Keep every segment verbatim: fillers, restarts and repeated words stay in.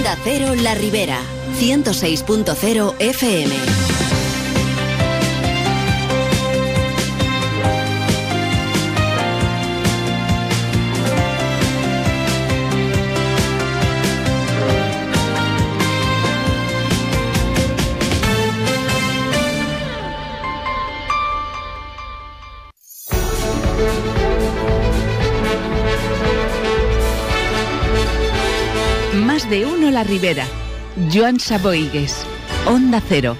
Onda Cero La Ribera, ciento seis punto cero F M. Más de uno La Ribera. Joan Saboigues, Onda Cero.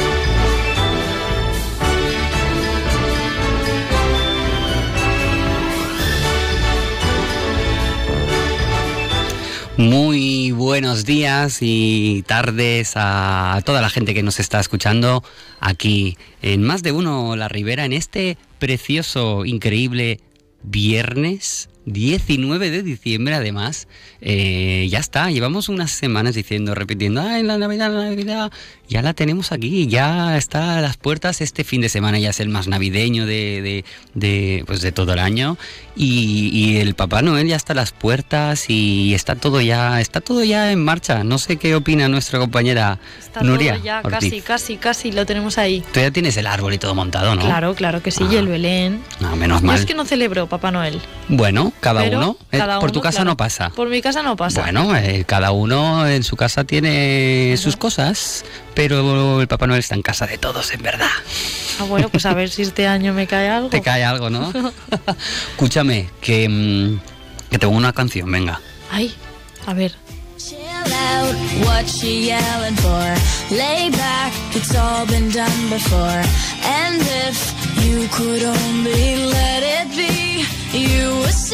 Muy buenos días y tardes a toda la gente que nos está escuchando aquí en Más de uno La Ribera, en este precioso, increíble viernes diecinueve de diciembre. Además, eh, ya está, llevamos unas semanas diciendo, repitiendo, ¡ay, la Navidad, la Navidad! Ya la tenemos aquí, ya está a las puertas. Este fin de semana ya es el más navideño de, de, de, pues de todo el año, y, y el Papá Noel ya está a las puertas y está todo ya, está todo ya en marcha. No sé qué opina nuestra compañera está Nuria todo ya, Ortiz. casi, casi, casi lo tenemos ahí. Tú ya tienes el árbol y todo montado, ¿no? Claro, claro que sí, Ah. y el Belén. No, menos Yo mal. es que no celebro Papá Noel. Bueno, cada Pero uno. Eh, cada por tu uno, casa claro. no pasa. Por mi casa no pasa. Bueno, eh, cada uno en su casa tiene sus cosas, pero el Papá Noel está en casa de todos, en verdad. Ah, bueno, pues a ver si este año me cae algo. Te cae algo, ¿no? Escúchame, que, mm, que tengo una canción, venga. Ay, a ver. Chill out, what she yelling for? Lay back, it's all been done before. And if you could only let it be, you would see.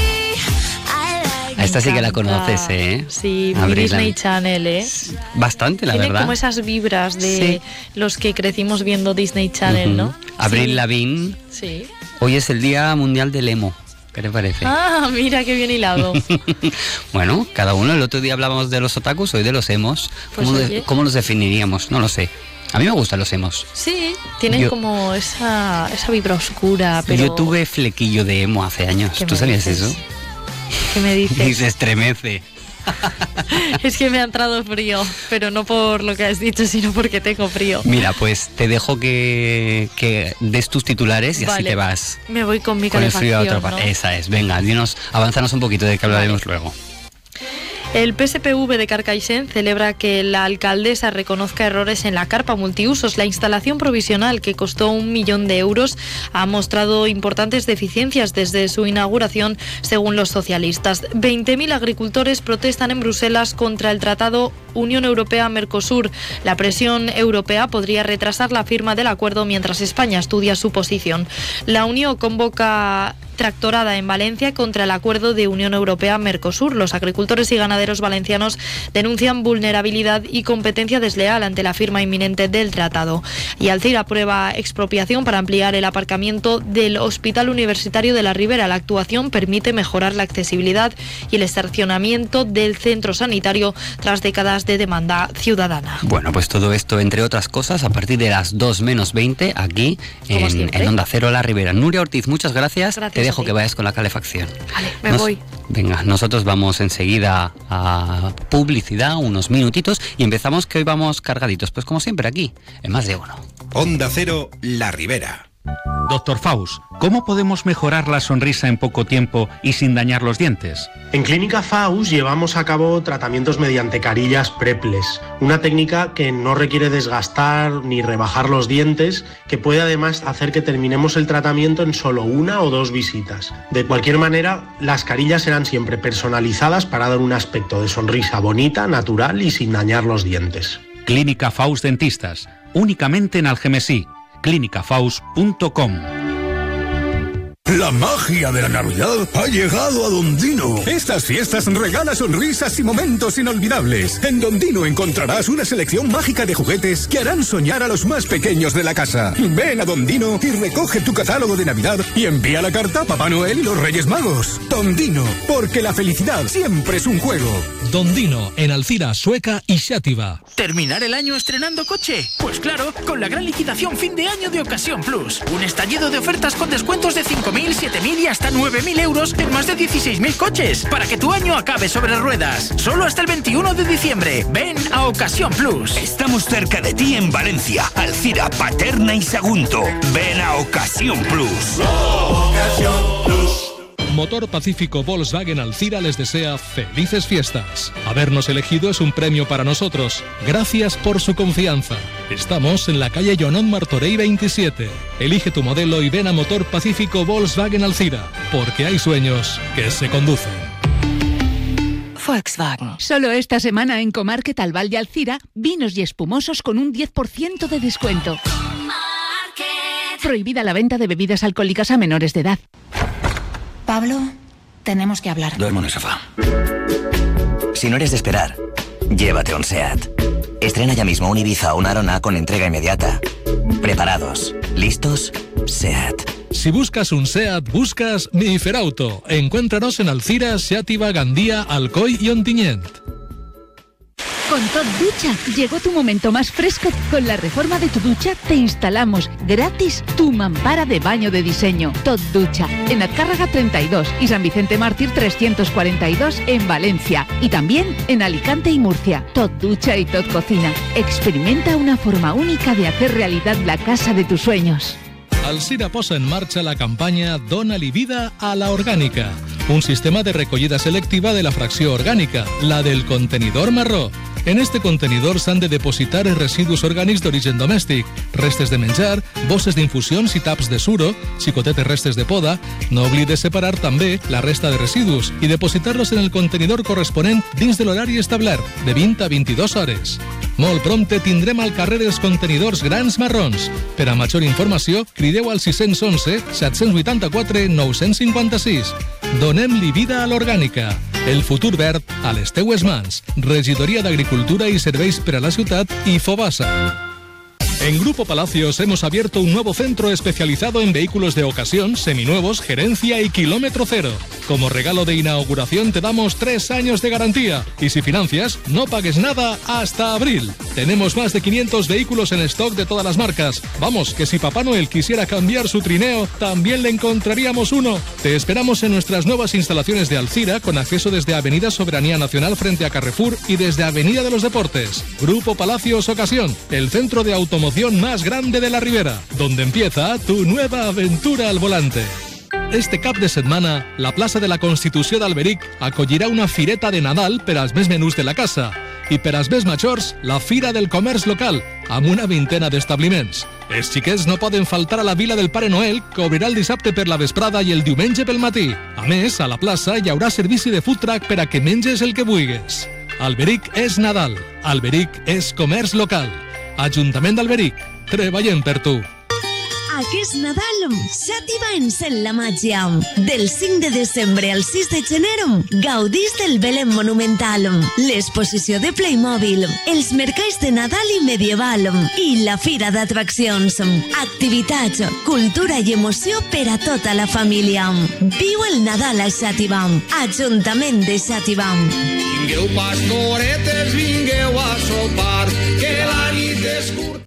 I like. A esta sí que la encanta. conoces, ¿eh? Sí, mi Abril Disney Lavigne. Channel, ¿eh? Bastante, la Tiene verdad. como esas vibras de Sí. los que crecimos viendo Disney Channel, Ujú. ¿no? Abril Sí. Lavigne. Sí. Hoy es el Día Mundial del Emo. ¿Qué te parece? Ah, mira qué bien hilado. Bueno, cada uno. El otro día hablábamos de los otakus, hoy de los emos. Pues ¿Cómo, de- oye. ¿Cómo los definiríamos? No lo sé. A mí me gustan los emos. Sí, tienen Yo- como esa, esa vibra oscura, pero... Yo tuve flequillo de emo hace años. ¿Qué ¿Tú me sabías dices? eso? ¿Qué me Y dices? se estremece. Es que me ha entrado frío, pero no por lo que has dicho, sino porque tengo frío. Mira, pues te dejo que, que des tus titulares y así Vale. te vas Me voy con mi con el frío a otra calefacción, parte. ¿no? Esa es. Venga, dinos, avánzanos un poquito de que hablaremos luego. El P S P V de Carcaixent celebra que la alcaldesa reconozca errores en la carpa multiusos. La instalación provisional, que costó un millón de euros, ha mostrado importantes deficiencias desde su inauguración, según los socialistas. veinte mil agricultores protestan en Bruselas contra el Tratado Unión Europea-Mercosur. La presión europea podría retrasar la firma del acuerdo mientras España estudia su posición. La Unión convoca tractorada en Valencia contra el acuerdo de Unión Europea-Mercosur. Los agricultores y ganaderos valencianos denuncian vulnerabilidad y competencia desleal ante la firma inminente del tratado. Y Alcira aprueba expropiación para ampliar el aparcamiento del Hospital Universitario de la Ribera. La actuación permite mejorar la accesibilidad y el estacionamiento del centro sanitario tras décadas de demanda ciudadana. Bueno, pues todo esto, entre otras cosas, a partir de las dos menos veinte, aquí Como en, siempre. en Onda Cero La Ribera. Nuria Ortiz, muchas gracias. Gracias Te dejo a ti. que vayas con la calefacción. Vale, me Nos- voy. Venga, nosotros vamos enseguida a publicidad, unos minutitos, y empezamos, que hoy vamos cargaditos, pues como siempre aquí, en Más de Uno. Onda Cero La Ribera. Doctor Faust, ¿cómo podemos mejorar la sonrisa en poco tiempo y sin dañar los dientes? En Clínica Faust llevamos a cabo tratamientos mediante carillas Preples, una técnica que no requiere desgastar ni rebajar los dientes, que puede además hacer que terminemos el tratamiento en solo una o dos visitas. De cualquier manera, las carillas serán siempre personalizadas para dar un aspecto de sonrisa bonita, natural y sin dañar los dientes. Clínica Faust Dentistas, únicamente en Algemesí. clínica faust punto com. La magia de la Navidad ha llegado a Dondino. Estas fiestas regala sonrisas y momentos inolvidables. En Dondino encontrarás una selección mágica de juguetes que harán soñar a los más pequeños de la casa. Ven a Dondino y recoge tu catálogo de Navidad y envía la carta a Papá Noel y los Reyes Magos. Dondino, porque la felicidad siempre es un juego. Dondino, en Alcira, Sueca y Xàtiva. ¿Terminar el año estrenando coche? Pues claro, con la gran liquidación fin de año de Ocasión Plus. Un estallido de ofertas con descuentos de cinco mil mil, siete mil y hasta nueve mil euros en más de dieciséis mil coches, para que tu año acabe sobre ruedas. Solo hasta el veintiuno de diciembre. Ven a Ocasión Plus. Estamos cerca de ti en Valencia, Alcira, Paterna y Sagunto. Ven a Ocasión Plus. Ocasión Plus. Motor Pacífico Volkswagen Alcira les desea felices fiestas. Habernos elegido es un premio para nosotros. Gracias por su confianza. Estamos en la calle Joanot Martorell veintisiete. Elige tu modelo y ven a Motor Pacífico Volkswagen Alcira, porque hay sueños que se conducen. Volkswagen. Solo esta semana en Comarket Albal de Alcira, vinos y espumosos con un diez por ciento de descuento. Prohibida la venta de bebidas alcohólicas a menores de edad. Pablo, tenemos que hablar. Duermo en el sofá. Si no eres de esperar, llévate un SEAT. Estrena ya mismo un Ibiza o una Arona con entrega inmediata. ¿Preparados? ¿Listos? SEAT. Si buscas un SEAT, buscas Mi Ferauto. Encuéntranos en Alcira, Xàtiva, Gandía, Alcoy y Ontinyent. Con Tot Ducha llegó tu momento más fresco. Con la reforma de tu ducha te instalamos gratis tu mampara de baño de diseño. Tot Ducha en Azcárraga treinta y dos y San Vicente Mártir trescientos cuarenta y dos en Valencia y también en Alicante y Murcia. Tot Ducha y Tot Cocina. Experimenta una forma única de hacer realidad la casa de tus sueños. Alcira posa en marcha la campanya Dona-li vida a la orgànica, un sistema de recollida selectiva de la fracció orgànica, la del contenidor marró. En este contenidor s'han de depositar els residus orgànics d'origen domèstic, restes de menjar, bosses d'infusions i taps de suro, xicotetes restes de poda. No oblides separar també la resta de residus i depositar-los en el contenidor corresponent dins de l'horari establert, de vint a vint-i-dues hores. Molt prompte tindrem al carrer els contenidors grans marrons. Per a major informació, crideu al sis cents onze, set cents vuitanta-quatre, nou cents cinquanta-sis. Donem-li vida a l'orgànica. El futur verd a les teues mans. Regidoria d'Agricultura y Serveis per a la Ciutat y Fobasa. En Grupo Palacios hemos abierto un nuevo centro especializado en vehículos de ocasión, seminuevos, gerencia y kilómetro cero. Como regalo de inauguración te damos tres años de garantía y si financias, no pagues nada hasta abril. Tenemos más de quinientos vehículos en stock de todas las marcas. Vamos, que si Papá Noel quisiera cambiar su trineo, también le encontraríamos uno. Te esperamos en nuestras nuevas instalaciones de Alcira, con acceso desde Avenida Soberanía Nacional frente a Carrefour y desde Avenida de los Deportes. Grupo Palacios Ocasión, el centro de automoción más grande de la Ribera, donde empieza tu nueva aventura al volante. Este cap de setmana, la plaça de la Constitució d'Alberic acollirà una fireta de Nadal per als més menús de la casa i per als més majors, la Fira del Comerç Local, amb una vintena d'establiments. Els xiquets no poden faltar a la Vila del Pare Noel, que obrirà el dissabte per la vesprada i el diumenge pel matí. A més, a la plaça hi haurà servici de food truck per a que menges el que vulguis. Alberic és Nadal, Alberic és comerç local. Ajuntament d'Alberic, treballem per tu. Aquest Nadal, Xàtiva encén la màgia. Del cinc de desembre al sis de gener, gaudís del Belén Monumental, l'exposició de Playmobil, els mercats de Nadal i medieval i la fira d'atraccions. Activitats, cultura i emoció per a tota la família. Viu el Nadal a Xàtiva. Ajuntament de Xàtiva. Vingueu pastoretes, vingueu a sopar, que la nit és curta.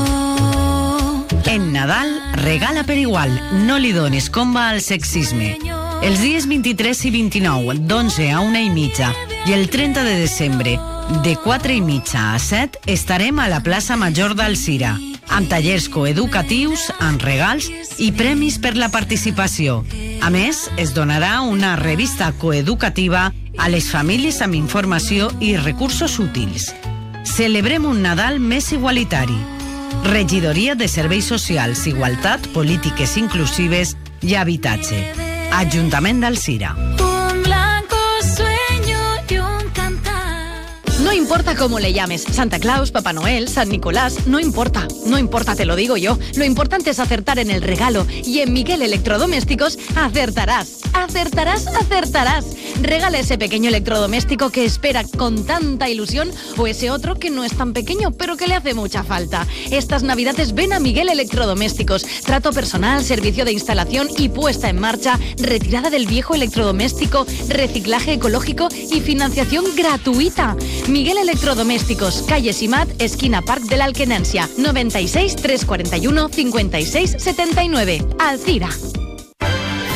En Nadal, regala per igual, no li dones comba al sexisme. Els dies vint-i-tres i vint-i-nou, d'onze a una i mitja, i el trenta de desembre, de quatre i mitja a set, estarem a la plaça Major d'Alcira, amb tallers coeducatius, amb regals i premis per la participació. A més, es donarà una revista coeducativa a les famílies amb informació i recursos útils. Celebrem un Nadal més igualitari. Regidoria de Serveis Socials, Igualtat, Polítiques Inclusives i Habitatge. Ajuntament d'Alcira. Un blanco sueño y un cantar. No importa cómo le llames, Santa Claus, Papá Noel, San Nicolás, no importa, no importa, te lo digo yo. Lo importante es acertar en el regalo y en Miguel Electrodomésticos acertarás, acertarás, acertarás. Regala ese pequeño electrodoméstico que espera con tanta ilusión o ese otro que no es tan pequeño pero que le hace mucha falta. Estas navidades ven a Miguel Electrodomésticos. Trato personal, servicio de instalación y puesta en marcha, retirada del viejo electrodoméstico, reciclaje ecológico y financiación gratuita. Miguel Electrodomésticos, calle Simat, esquina Parc de la Alquenencia, noventa y seis, trescientos cuarenta y uno, cincuenta y seis setenta y nueve, Alcira.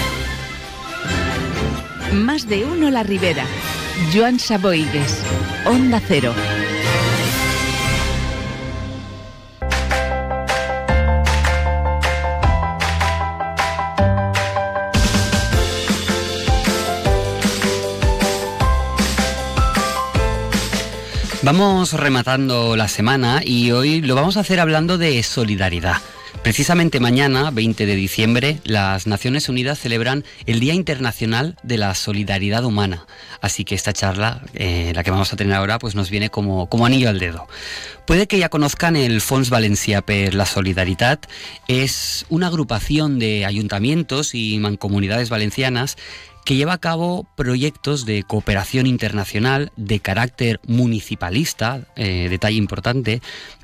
Más de uno La Ribera. Joan Saboigues, Onda Cero. Vamos rematando la semana y hoy lo vamos a hacer hablando de solidaridad. Precisamente mañana, veinte de diciembre, las Naciones Unidas celebran el Día Internacional de la Solidaridad Humana. Así que esta charla, eh, la que vamos a tener ahora, pues nos viene como, como anillo al dedo. Puede que ya conozcan el Fons Valencià per la Solidaritat. Es una agrupación de ayuntamientos y mancomunidades valencianas que lleva a cabo proyectos de cooperación internacional de carácter municipalista, eh, detalle importante,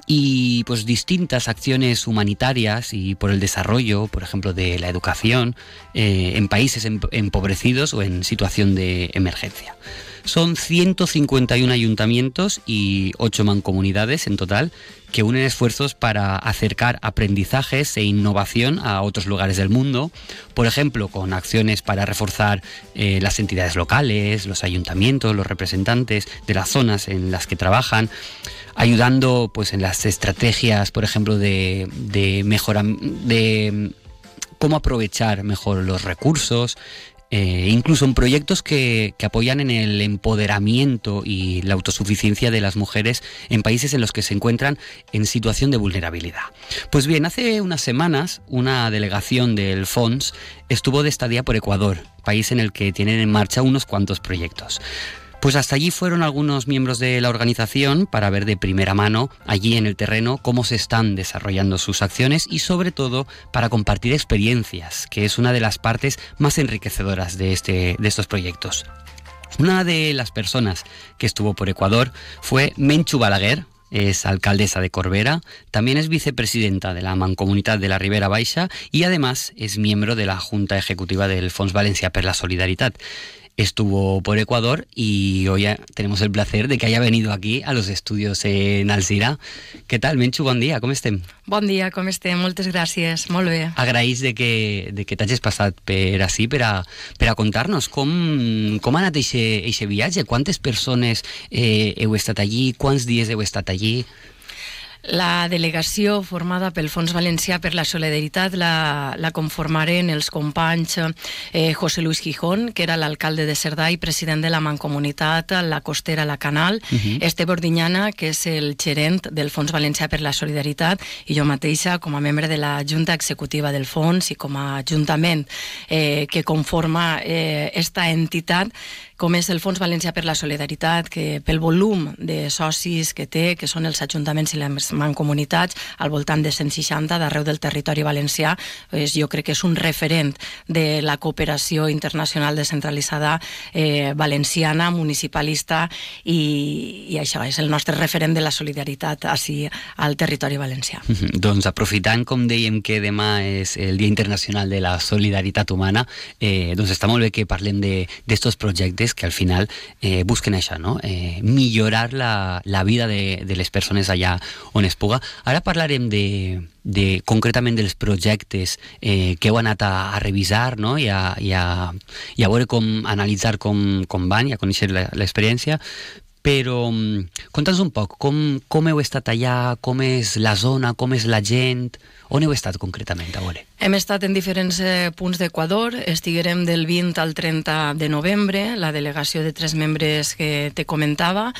y pues distintas acciones humanitarias y por el desarrollo, por ejemplo, de la educación, eh, en países empobrecidos o en situación de emergencia. Son ciento cincuenta y uno ayuntamientos y ocho mancomunidades en total que unen esfuerzos para acercar aprendizajes e innovación a otros lugares del mundo, por ejemplo, con acciones para reforzar eh, las entidades locales, los ayuntamientos, los representantes de las zonas en las que trabajan, ayudando pues en las estrategias, por ejemplo, de, de mejora, de cómo aprovechar mejor los recursos, Eh, incluso en proyectos que, que apoyan en el empoderamiento y la autosuficiencia de las mujeres en países en los que se encuentran en situación de vulnerabilidad. Pues bien, hace unas semanas una delegación del Fons estuvo de estadía por Ecuador, país en el que tienen en marcha unos cuantos proyectos. Pues hasta allí fueron algunos miembros de la organización para ver de primera mano, allí en el terreno, cómo se están desarrollando sus acciones y sobre todo para compartir experiencias, que es una de las partes más enriquecedoras de, este, de estos proyectos. Una de las personas que estuvo por Ecuador fue Menchu Balaguer. Es alcaldesa de Corbera, también es vicepresidenta de la Mancomunitat de la Ribera Baixa y además es miembro de la Junta Ejecutiva del Fons Valencià per la Solidaritat. Estuvo por Ecuador y hoy tenemos el placer de que haya venido aquí a los estudios en Alzira. ¿Qué tal, Menchu? Bon dia, com estem? Bon dia, com estem? Moltes gràcies, molt bé. Agraïs de que, de que t'hagis passat per ací per a, per a contar-nos com, com ha anat aquest viatge, quantes persones eh, heu estat allí, quants dies heu estat allí? La delegació formada pel Fons Valencià per la Solidaritat la, la conformaren els companys eh, José Luis Gijón, que era l'alcalde de Cerdà i president de la Mancomunitat La Costera, la Canal, uh-huh. Esteve Ordiñana, que és el gerent del Fons Valencià per la Solidaritat, i jo mateixa com a membre de la Junta Executiva del Fons i com a ajuntament eh, que conforma eh, esta entitat, com és el Fons Valencià per la Solidaritat, que pel volum de socis que té, que són els ajuntaments i les mancomunitats, al voltant de cent seixanta d'arreu del territori valencià, pues jo crec que és un referent de la cooperació internacional descentralitzada eh, valenciana, municipalista, i, i això és el nostre referent de la solidaritat així al territori valencià. Mm-hmm. Doncs aprofitant, com dèiem, que demà és el Dia Internacional de la Solidaritat Humana, eh, doncs està molt bé que parlem d'estos projectes que al final eh, busquen això, no? Eh, millorar la, la vida de, de les persones allà on es puga. Ara parlarem de, de concretament dels projectes eh, que heu anat a, a revisar, no? I, a, i, a, i a veure com, analitzar com, com van i a conèixer l'experiència, però conta'ns un poc, com, com heu estat allà, com és la zona, com és la gent, on heu estat concretament, a veure? Hem estat en diferents eh, punts d'Equador, estiguerem del vint al trenta de novembre, la delegació de tres membres que te comentava,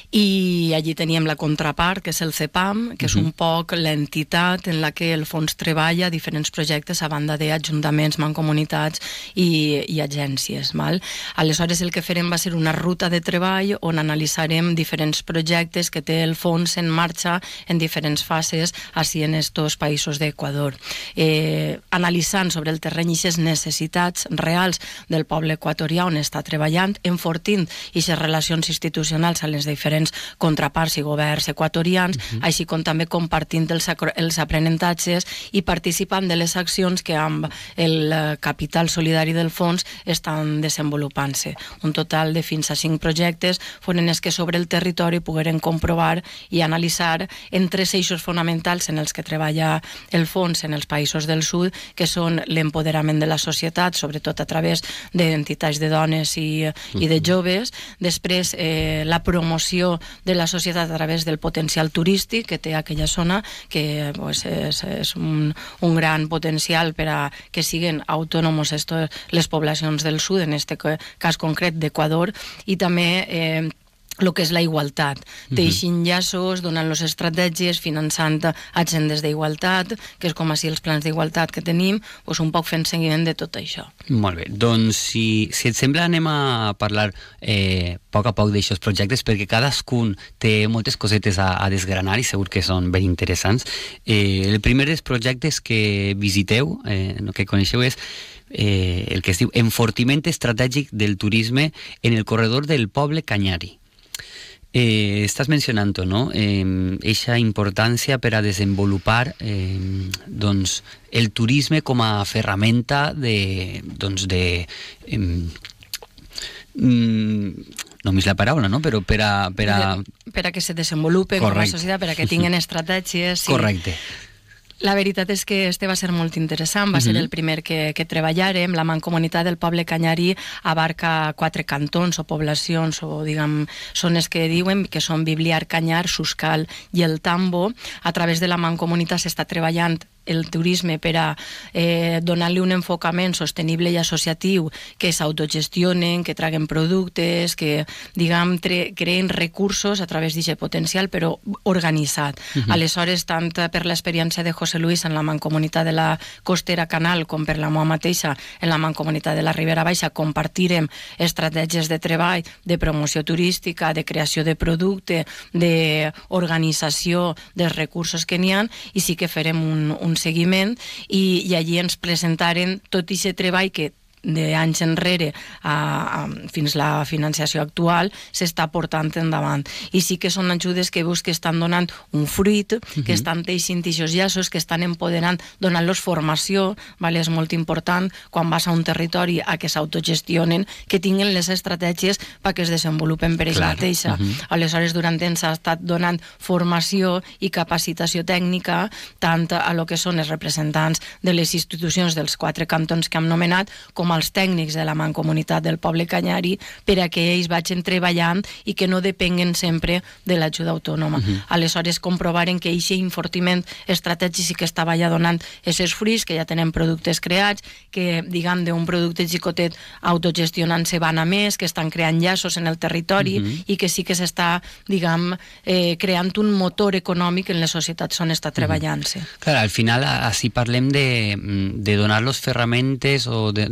i allí teníem la contrapart, que és el CEPAM, que uh-huh. és un poc l'entitat en la que el fons treballa diferents projectes a banda d'ajuntaments, mancomunitats i, i agències. Val? Aleshores el que farem va ser una ruta de treball on analitzarem diferents projectes que té el fons en marxa en diferents fases així en estos països d'Equador. Eh, analitzant sobre el terreny aquestes necessitats reals del poble equatorià on està treballant, enfortint aquestes relacions institucionals a les diferents contraparts i governs equatorians, uh-huh. així com també compartint els, els aprenentatges i participant de les accions que amb el capital solidari del fons estan desenvolupant-se. Un total de fins a cinc projectes foren els que sobre el territori pogueren comprovar i analitzar en tres eixos fonamentals en els que treballa el fons en els països del sud, que són l'empoderament de la societat, sobretot a través d'entitats de dones i, i de joves, després eh, la promoció de la societat a través del potencial turístic que té aquella zona, que pues, és, és un, un gran potencial per a que siguin autònomos esto, les poblacions del sud, en aquest cas concret d'Equador, i també eh, el que és la igualtat, teixint llaços, donant-los estratègies, finançant agendes d'igualtat, que és com així els plans d'igualtat que tenim, doncs un poc fent seguiment de tot això. Molt bé, doncs si, si et sembla anem a parlar eh, a poc a poc d'aixòs projectes, perquè cadascun té moltes cosetes a, a desgranar i segur que són ben interessants. Eh, el primer dels projectes que visiteu, eh, que coneixeu és eh, el que es diu Enfortiment Estratègic del Turisme en el Corredor del Poble Canyari. Eh, estàs mencionant, no? Eixa eh, importància per a desenvolupar eh, doncs, el turisme com a ferramenta de... Doncs, de eh, no m'és la paraula, no? Però per a... Per a, per a que se desenvolupen com a societat, per a que tinguin estratègies. Sí. Correcte. La veritat és que este va ser molt interessant, va uh-huh. ser el primer que, que treballarem. La Mancomunitat del Poble Canyari abarca quatre cantons o poblacions o, diguem, zones que diuen que són Bibliar, Canyar, Suscal i el Tambo. A través de la Mancomunitat s'està treballant el turisme per a eh, donar-li un enfocament sostenible i associatiu, que s'autogestionen, que traguen productes, que, diguem, tre- creen recursos a través d'aquest potencial, però organitzat. Uh-huh. Aleshores, tant per l'experiència de José Luis en la Mancomunitat de la Costera Canal com per la meva mateixa en la Mancomunitat de la Ribera Baixa, compartirem estratègies de treball, de promoció turística, de creació de producte, d'organització dels recursos que n'hi ha, i sí que farem un, un seguiment i, i allí ens presentaren tot aquest treball que d'anys enrere a, a, fins la financiació actual s'està portant endavant. I sí que són ajudes que veus que estan donant un fruit, uh-huh. que estan teixint aquests llaços, que estan empoderant, donant-los formació, vale? És molt important quan vas a un territori a que s'autogestionen, que tinguin les estratègies perquè es desenvolupen per ells mateixa. Uh-huh. Aleshores, durant temps s'ha estat donant formació i capacitació tècnica tant a lo que són els representants de les institucions dels quatre cantons que hem nomenat, com als tècnics de la Mancomunitat del Poble Canyari, per a que ells vagin treballant i que no depenguen sempre de l'ajuda autònoma. Uh-huh. Aleshores, comprovaren que aquest enfortiment estratègic sí que estava ja donant aquests fruits, que ja tenen productes creats, que, diguem, d'un producte xicotet autogestionant-se van a més, que estan creant llaços en el territori uh-huh. i que sí que s'està, diguem, eh, creant un motor econòmic en les societats on està treballant-se. Uh-huh. Clar, al final, així parlem de, de donar-los ferramentes o de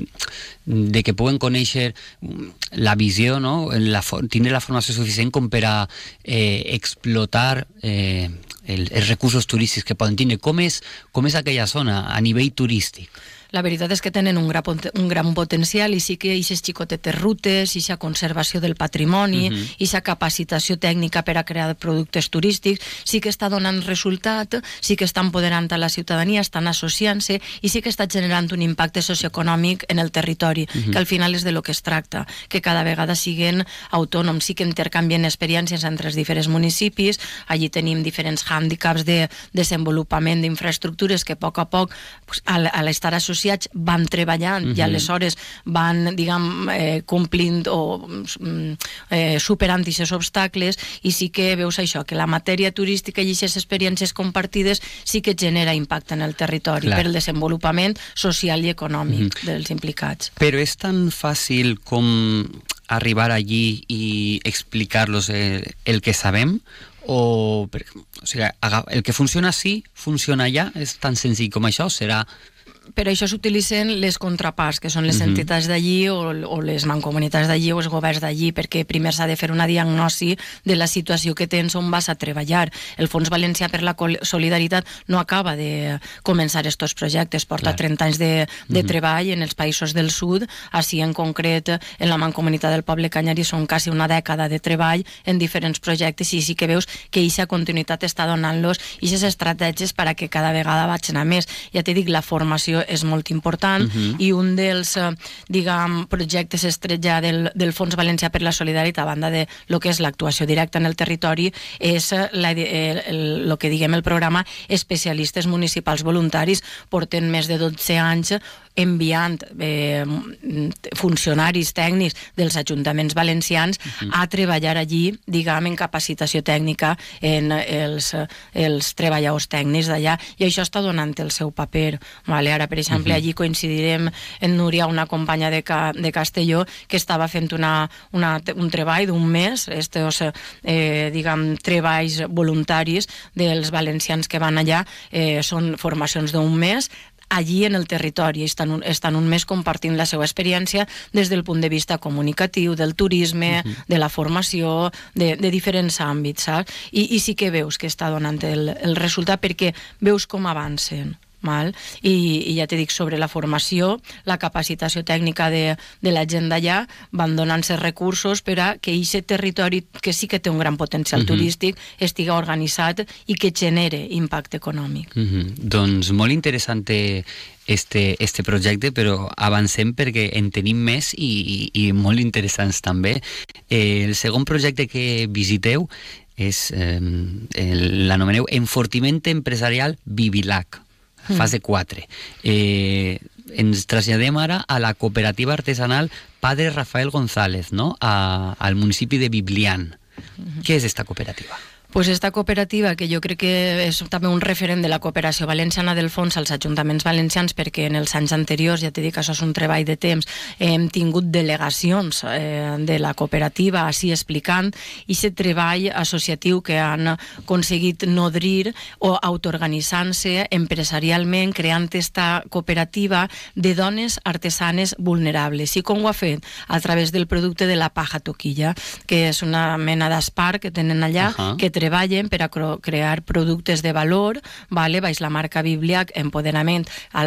de que puguen conèixer la visió, no? La, tindre la formació suficient com per a eh, explotar eh, el, els recursos turístics que poden tindre. Com és, com és aquella zona a nivell turístic? La veritat és que tenen un gran, un gran potencial i sí que aquestes xicotetes rutes, aquesta conservació del patrimoni, aquesta uh-huh. capacitació tècnica per a crear productes turístics, sí que està donant resultat, sí que està empoderant a la ciutadania, estan associant-se i sí que està generant un impacte socioeconòmic en el territori, uh-huh. que al final és de lo que es tracta, que cada vegada siguin autònoms, sí que intercanvien experiències entre els diferents municipis, allí tenim diferents hàndicaps de desenvolupament d'infraestructures que a poc a poc, pues, a l'estar associats van treballant uh-huh. i aleshores van, diguem, eh, complint o eh, superant aquests obstacles i sí que veus això, que la matèria turística i aquestes experiències compartides sí que genera impacte en el territori Clar. Per el desenvolupament social i econòmic uh-huh. dels implicats. Però és tan fàcil com arribar allí i explicar-los el, el que sabem? O, o sigui, el que funciona sí, funciona allà? És tan senzill com això? Serà... Per això s'utilitzen les contraparts, que són les uh-huh. entitats d'allí o, o les mancomunitats d'allí o els governs d'allí, perquè primer s'ha de fer una diagnosi de la situació que tens on vas a treballar. El Fons Valencià per la Solidaritat no acaba de començar aquests projectes, porta Clar. trenta anys de, de uh-huh. treball en els països del sud, així en concret en la Mancomunitat del Poble Canyari són quasi una dècada de treball en diferents projectes i sí que veus que aquesta continuïtat està donant-los aquestes estratègies per a que cada vegada vagin a més. Ja t'he dit, la formació formació és molt important, uh-huh. i un dels, diguem, projectes estrets ja del, del Fons Valencià per la Solidaritat, a banda de lo que és l'actuació directa en el territori, és la, el, el, el que diguem el programa Especialistes Municipals Voluntaris. Porten més de dotze anys enviant eh, funcionaris tècnics dels ajuntaments valencians uh-huh. a treballar allí, diguem, en capacitació tècnica en els, els treballadors tècnics d'allà, i això està donant el seu paper. Vale? Ara, per exemple, uh-huh. allí coincidirem en Núria, una companya de, Ca, de Castelló, que estava fent una, una, un treball d'un mes, estos, eh, diguem, treballs voluntaris dels valencians que van allà, eh, són formacions d'un mes, allí en el territori, estan un, estan un mes compartint la seva experiència des del punt de vista comunicatiu, del turisme, uh-huh. de la formació, de, de diferents àmbits, saps? I, i sí que veus que està donant el, el resultat, perquè veus com avancen. Mal? I, i ja t'he dit, sobre la formació, la capacitació tècnica de, de la gent d'allà, van donant-se recursos per a que aquest territori, que sí que té un gran potencial uh-huh. turístic, estigui organitzat i que genere impacte econòmic. Uh-huh. Doncs molt interessant este, este projecte, però avancem perquè en tenim més i, i, i molt interessants també. Eh, el segon projecte que visiteu és, eh, l'anomeneu Enfortiment Empresarial Bibilac, fase quatre. Eh, ens traslladem ara a la cooperativa artesanal Padre Rafael González, ¿no? A, al municipi de Biblián. Uh-huh. ¿Qué es esta cooperativa? Pues esta cooperativa, que jo crec que és també un referent de la cooperació valenciana del fons als ajuntaments valencians, perquè en els anys anteriors, ja t'he dit que això és un treball de temps, hem tingut delegacions eh, de la cooperativa així explicant i aquest treball associatiu que han aconseguit nodrir o autoorganitzant-se empresarialment, creant esta cooperativa de dones artesanes vulnerables. I com ho ha fet? A través del producte de la paja toquilla, que és una mena d'espart que tenen allà, uh-huh. que treballen per a crear productes de valor, vale? Baix la marca Bibliac, empoderament,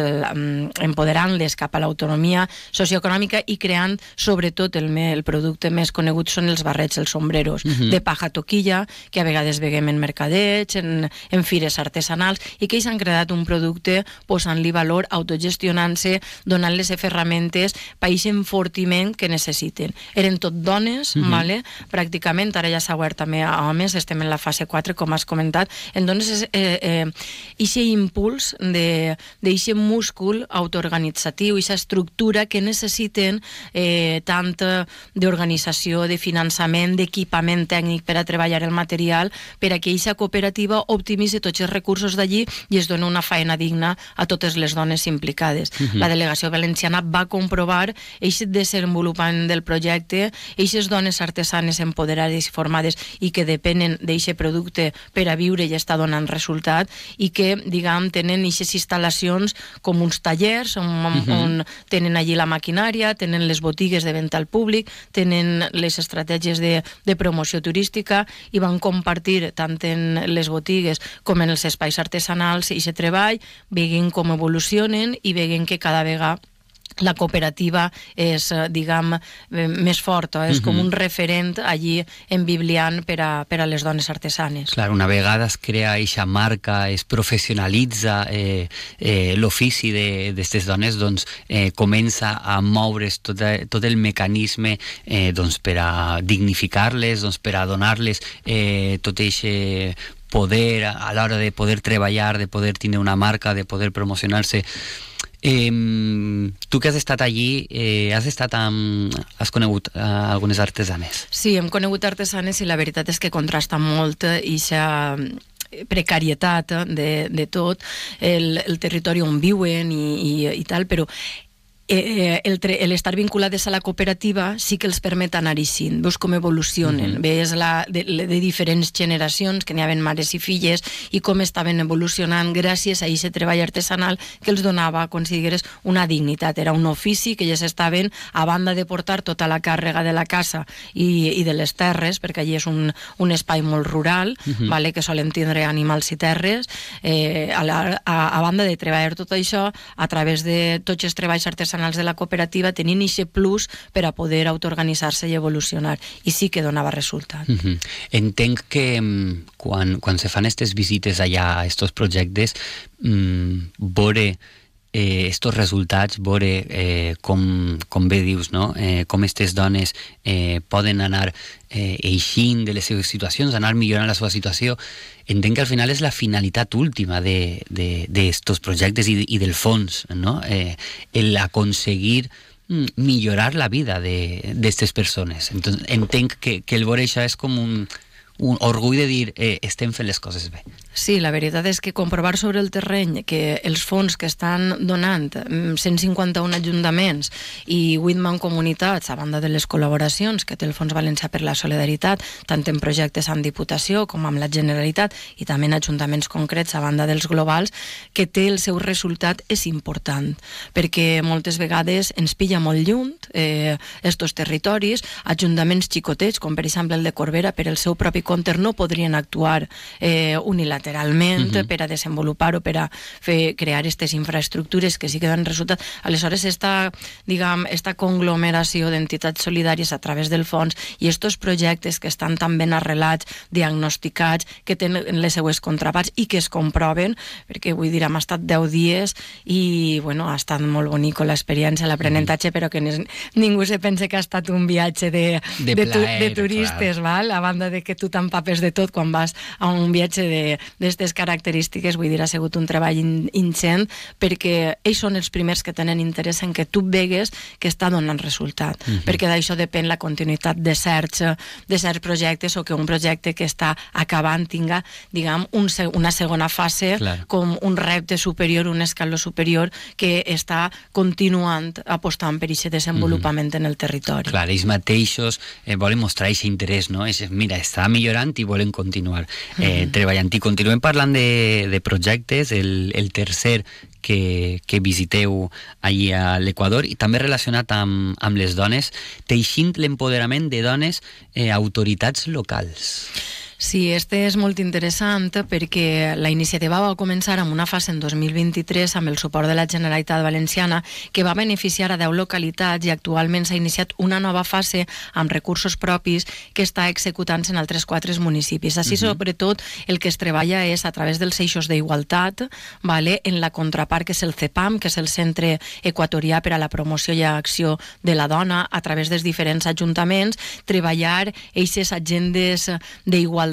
um, empoderant-les cap a l'autonomia socioeconòmica i creant, sobretot, el, el producte més conegut són els barrets, els sombreros, uh-huh. de paja toquilla, que a vegades veiem en mercadeig, en, en fires artesanals, i que ells han creat un producte posant-li valor, autogestionant-se, donant-les ferramentes per aquest enfortiment que necessiten. Eren tot dones, uh-huh. vale? Pràcticament, ara ja s'ha obert també a homes, estem en la fase quatre, com has comentat. Entonces, eh, eh, ixe impuls d'eixe múscul autoorganitzatiu, eixa estructura que necessiten eh, tant d'organització, de finançament, d'equipament tècnic per a treballar el material, per a que eixa cooperativa optimitzi tots els recursos d'allí i es doni una feina digna a totes les dones implicades. Uh-huh. La delegació valenciana va comprovar eixe desenvolupament del projecte, eixes dones artesanes empoderades i formades i que depenen d'eixe producte per a viure i està donant resultat, i que, diguem, tenen aquestes instal·lacions com uns tallers on, uh-huh. on tenen allí la maquinària, tenen les botigues de venda al públic, tenen les estratègies de, de promoció turística, i van compartir tant en les botigues com en els espais artesanals i aquest treball, veient com evolucionen i veient que cada vegada la cooperativa és, diguem, més forta, és uh-huh. com un referent allí en Biblián per a, per a les dones artesanes. Clar, una vegada es crea eixa marca, es professionalitza eh, eh, l'ofici d'aquestes dones, doncs eh, comença a moure's tot, tot el mecanisme eh, doncs, per a dignificar-les, doncs, per a donar-les eh, tot eixe poder a l'hora de poder treballar, de poder tenir una marca, de poder promocionar-se. Eh, tu que has estat allí, eh, has estat amb, has conegut eh, algunes artesanes? Sí, hem conegut artesanes i la veritat és que contrasta molt aquesta precarietat de, de tot, el, el territori on viuen i, i, i tal, però Eh, l'estar vinculades a la cooperativa sí que els permet anar eixint, veus com evolucionen, uh-huh. veus la, de, de diferents generacions que n'hi havia mares i filles i com estaven evolucionant gràcies a aquest treball artesanal que els donava, com si digueres, una dignitat. Era un ofici que ells estaven, a banda de portar tota la càrrega de la casa i, i de les terres, perquè allí és un, un espai molt rural, uh-huh. vale, que solen tindre animals i terres, eh, a, la, a, a banda de treballar tot això, a través de tots els treballs artesanals de la cooperativa tenint aquest plus per a poder autoorganitzar-se i evolucionar, i sí que donava resultat. Uh-huh. Entenc que um, quan, quan se fan aquestes visites allà a aquests projectes, um, veure eh, estos resultats, veure eh, com, com bé dius, no? eh, com aquestes dones eh, poden anar eh, eixint de les seves situacions, anar millorant la seva situació. Entenc que al final és la finalitat última d'estos de, de projectes i, i del fons, no? eh, el aconseguir millorar la vida d'aquestes persones. Entonces, entenc que, que el veure això és com un, un orgull de dir eh, estem fent les coses bé. Sí, la veritat és que comprovar sobre el terreny que els fons que estan donant cent cinquanta-un ajuntaments i vuit mancomunitats, a banda de les col·laboracions que té el Fons Valencià per la Solidaritat, tant en projectes amb Diputació com amb la Generalitat i també en ajuntaments concrets, a banda dels globals, que té el seu resultat és important, perquè moltes vegades ens pilla molt lluny eh, estos territoris, ajuntaments xicotets, com per exemple el de Corbera, per el seu propi compte no podrien actuar eh, unilateralment lateralment uh-huh. per a desenvolupar o per a fer, crear aquestes infraestructures que sí que donen resultat. Aleshores, esta, diguem, esta conglomeració d'entitats solidàries a través del fons i estos projectes que estan tan ben arrelats, diagnosticats, que tenen les seues contraparts i que es comproven, perquè vull dir, hem estat deu dies i bueno, ha estat molt bonic l'experiència, l'aprenentatge, però que ningú se pense que ha estat un viatge de, de, de, plaer, de turistes, val? A banda de que tu t'empapes de tot quan vas a un viatge de d'aquestes característiques, vull dir, ha sigut un treball in, ingent, perquè ells són els primers que tenen interès en que tu vegues que està donant resultat, uh-huh. perquè d'això depèn la continuïtat de certs, de certs projectes o que un projecte que està acabant tinga, diguem, un, una segona fase, claro. Com un repte superior, un escaló superior que està continuant apostant per aquest desenvolupament uh-huh. en el territori. Clar, ells mateixos eh, volen mostrar aquest interès, no? És, mira, està millorant i volen continuar eh, uh-huh. treballant. I continuem parlant de, de projectes, el, el tercer que, que visiteu allí a l'Equador i també relacionat amb, amb les dones, teixint l'empoderament de dones eh, autoritats locals. Sí, este és molt interessant perquè la iniciativa va començar amb una fase en dos mil vint-i-tres amb el suport de la Generalitat Valenciana que va beneficiar a deu localitats i actualment s'ha iniciat una nova fase amb recursos propis que està executant-se en altres quatre municipis. Així, uh-huh. sobretot, el que es treballa és a través dels eixos d'igualtat, vale? En la contrapart que és el CEPAM, que és el Centre Equatorià per a la Promoció i Acció de la Dona, a través dels diferents ajuntaments, treballar eixes agendes d'igualtat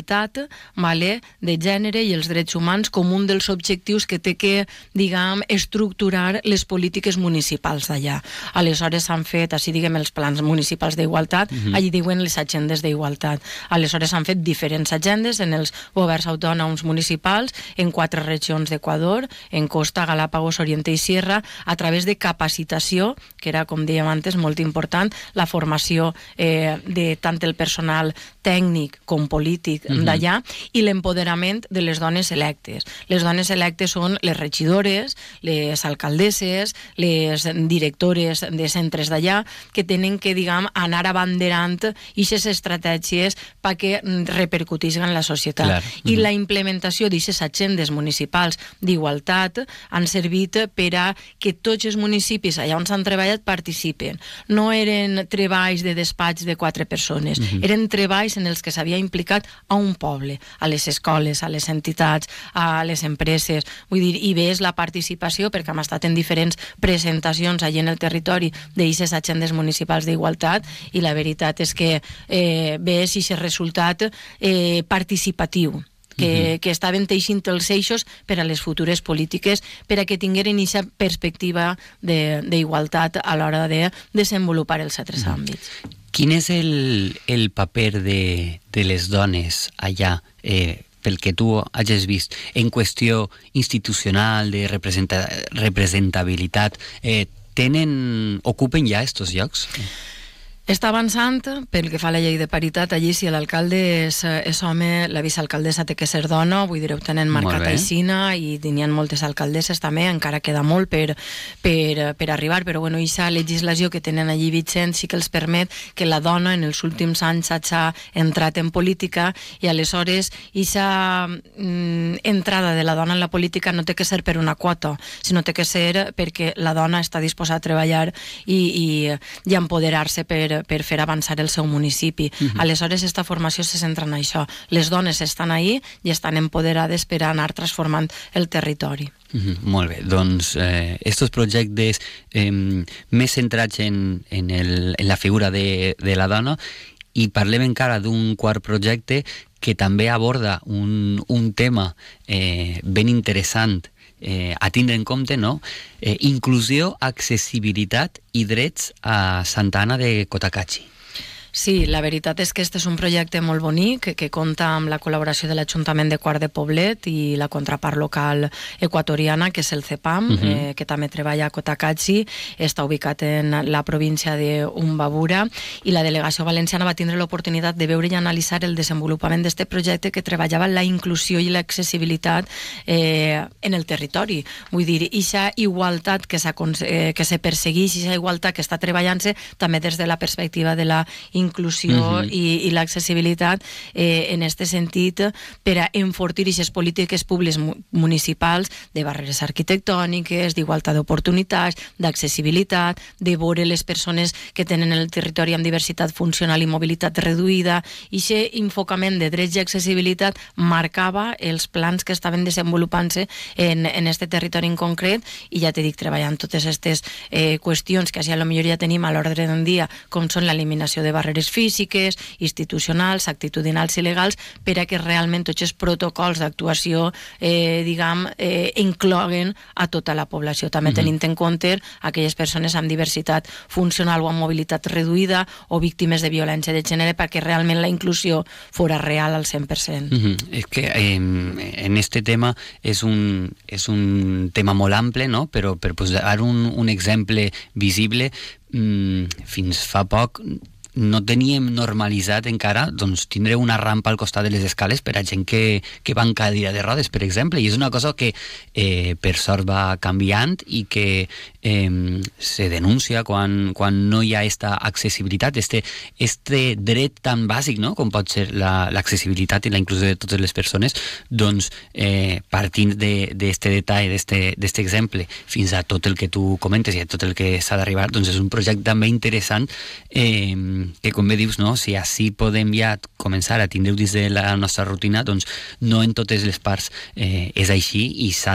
vale, de gènere i els drets humans com un dels objectius que té que, diguem, estructurar les polítiques municipals d'allà. Aleshores s'han fet, així diguem, els plans municipals d'igualtat, uh-huh. allí diuen les agendes d'igualtat. Aleshores s'han fet diferents agendes en els governs autònoms municipals en quatre regions d'Equador, en Costa, Galápagos, Oriente i Sierra, a través de capacitació, que era, com dèiem antes, molt important, la formació eh, de tant el personal tècnic com polític d'allà, i l'empoderament de les dones electes. Les dones electes són les regidores, les alcaldesses, les directores de centres d'allà, que tenen que, diguem, anar abanderant aquestes estratègies perquè repercutissin en la societat. Clar. I uh-huh. la implementació d'aquestes agendes municipals d'igualtat han servit per a que tots els municipis allà on s'han treballat participen. No eren treballs de despatx de quatre persones, uh-huh. eren treballs en els que s'havia implicat a un poble, a les escoles, a les entitats, a les empreses, vull dir, i ves la participació, perquè hem estat en diferents presentacions allà en el territori d'aquestes agendes municipals d'igualtat, i la veritat és que eh, ves aquest resultat eh, participatiu, que, uh-huh. que estaven teixint els eixos per a les futures polítiques, per a que tingueren aquesta perspectiva d'igualtat a l'hora de desenvolupar els altres uh-huh. àmbits. Quin és el, el paper de, de les dones allà, eh, pel que tu hagis vist, en qüestió institucional, de representa, representabilitat? Eh, tenen, ocupen ja estos llocs? Està avançant pel que fa a la llei de paritat. Allí, si l'alcalde és, és home, la vicealcaldessa té que ser dona, vull dir, ho tenen marcat aixina, i n'hi ha moltes alcaldesses també, encara queda molt per, per, per arribar, però bueno, aquesta legislació que tenen allí vigent sí que els permet que la dona en els últims anys hagi entrat en política, i aleshores aquesta mm, entrada de la dona en la política no té que ser per una quota, sinó té que ser perquè la dona està disposada a treballar i, i, i empoderar-se per per fer avançar el seu municipi. Uh-huh. Aleshores, aquesta formació se centra en això. Les dones estan ahí i estan empoderades per anar transformant el territori. Mm-hmm, molt bé, doncs eh, estos projectes eh, més centrats en, en, el, en la figura de, de la dona, i parlem encara d'un quart projecte que també aborda un, un tema eh, ben interessant eh, a tindre en compte, no? Eh, inclusió, accessibilitat i drets a Santa Anna de Cotacachi. Sí, la veritat és que este és un projecte molt bonic que, que compta amb la col·laboració de l'Ajuntament de Quart de Poblet i la contrapart local equatoriana, que és el CEPAM, uh-huh. eh, que també treballa a Cotacachi, està ubicat en la província d'Umbabura, i la delegació valenciana va tindre l'oportunitat de veure i analitzar el desenvolupament d'aquest projecte que treballava la inclusió i l'accessibilitat eh, en el territori. Vull dir, ixa igualtat que, eh, que se persegueix, ixa igualtat que està treballant-se també des de la perspectiva de la inclusió uh-huh. i, i l'accessibilitat eh, en aquest sentit, per a enfortir aquestes polítiques públiques municipals de barreres arquitectòniques, d'igualtat d'oportunitats, d'accessibilitat, de veure les persones que tenen el territori amb diversitat funcional i mobilitat reduïda. I aquest enfocament de drets i accessibilitat marcava els plans que estaven desenvolupant-se en aquest territori en concret, i ja t'he dit, treballant totes aquestes eh, qüestions que així potser ja tenim a l'ordre d'un dia, com són l'eliminació de barreres físiques, institucionals, actitudinals i legals, per a que realment tots els protocols d'actuació eh, diguem, eh, incloguen a tota la població, també mm-hmm. tenint en compte aquelles persones amb diversitat funcional o amb mobilitat reduïda o víctimes de violència de gènere, perquè realment la inclusió fora real al cent per cent. Mm-hmm. És que eh, en este tema és un, és un tema molt ample, no? Però per posar un, un exemple visible, mm, fins fa poc no teníem normalitzat encara doncs, tindre una rampa al costat de les escales per a gent que, que va en cadira de rodes, per exemple, i és una cosa que eh, per sort va canviant i que eh, se denuncia quan, quan no hi ha esta accessibilitat, este, este dret tan bàsic, no? Com pot ser l'accessibilitat la, i la inclusió de totes les persones, doncs eh, partint d'aquest detall, d'aquest exemple, fins a tot el que tu comentes i a tot el que s'ha d'arribar, doncs és un projecte també interessant eh, que, com bé dius, no? Si així podem ja començar a tindre-ho dins de la nostra rutina, doncs no en totes les parts eh, és així, i s'ha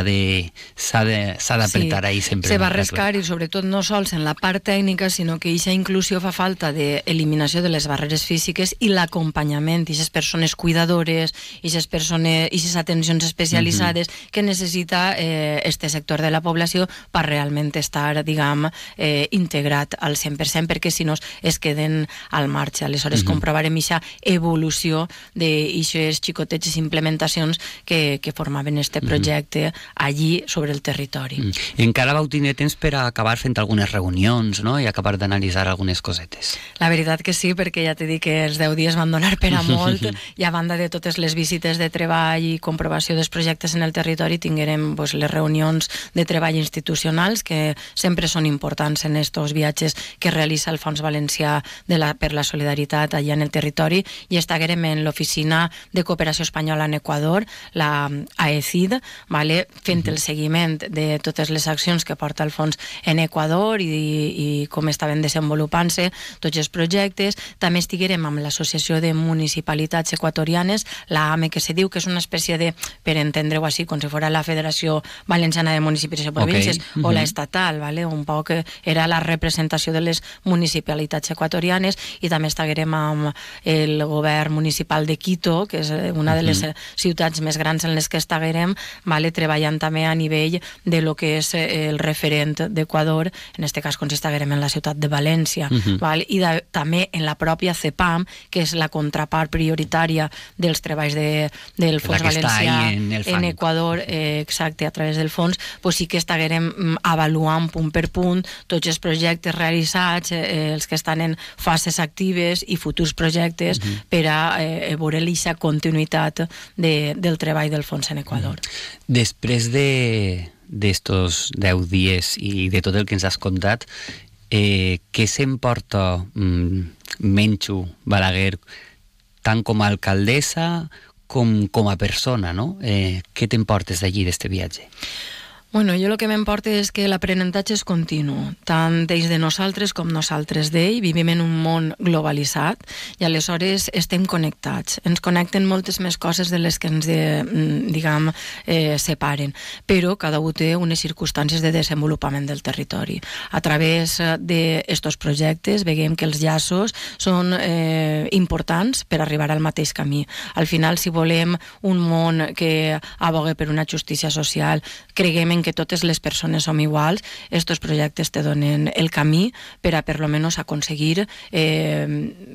d'apretar sí, ahí sempre. Se va arriscar, i sobretot no sols en la part tècnica, sinó que aquesta inclusió fa falta d'eliminació de les barreres físiques i l'acompanyament, i aquestes persones cuidadores, i aquestes persones, i aquestes atencions especialitzades mm-hmm. que necessita eh, este sector de la població per realment estar, diguem, eh, integrat al cent per cent, perquè si no es queden al marge. Aleshores uh-huh. comprovarem aquesta evolució d'aquestes xicotets i implementacions que, que formaven este projecte uh-huh. allí sobre el territori. Uh-huh. Encara vau tindre temps per a acabar fent algunes reunions, no? I acabar d'analitzar algunes cosetes. La veritat que sí, perquè ja t'he dit que els deu dies van donar per a molt, i a banda de totes les visites de treball i comprovació dels projectes en el territori, tinguérem pues, les reunions de treball institucionals, que sempre són importants en estos viatges que realitza el Fons Valencià de la, per la solidaritat allà en el territori, i estaguérem en l'Oficina de Cooperació Espanyola en Equador, la A E C I D, vale, fent el seguiment de totes les accions que porta el fons en Equador i, i com estaven desenvolupant-se tots els projectes. També estiguérem amb l'Associació de Municipalitats Equatorianes, la A M E, que se diu, que és una espècie de, per entendre-ho així, com si fos la Federació Valenciana de Municipis i Províncies, okay. uh-huh. o la estatal, vale? Un poc era la representació de les municipalitats equatorianes, i també estaguérem amb el govern municipal de Quito, que és una de les uh-huh. ciutats més grans en les que estaguérem, vale? Treballant també a nivell de lo que és el referent d'Equador, en aquest cas consistaguérem en la ciutat de València, uh-huh. vale? I de, també en la pròpia CEPAM, que és la contrapart prioritària dels treballs de, del Fons Valencià en, en Equador, eh, exacte, a través del fons, pues sí que estaguérem avaluant punt per punt tots els projectes realitzats, eh, els que estan en fases actives i futurs projectes uh-huh. per a eh, veure aquesta continuïtat de, del treball del fons en Equador. Uh-huh. Després de d'estos deu dies i de tot el que ens has contat, eh, què s'emporta mm, Menchu Balaguer tant com a alcaldessa com, com a persona, no? Eh, què t'emportes d'allí, d'este viatge? Bueno, jo el que m'emporta és que l'aprenentatge és continu, tant d'ells de nosaltres com nosaltres d'ell. Vivim en un món globalitzat i aleshores estem connectats. Ens connecten moltes més coses de les que ens, de, diguem, eh, separen, però cada un té unes circumstàncies de desenvolupament del territori. A través d'estos projectes veiem que els llaços són eh, importants per arribar al mateix camí. Al final, si volem un món que abogue per una justícia social, creguem en que totes les persones som iguals, estos projectes te donen el camí per a per lo menos aconseguir eh,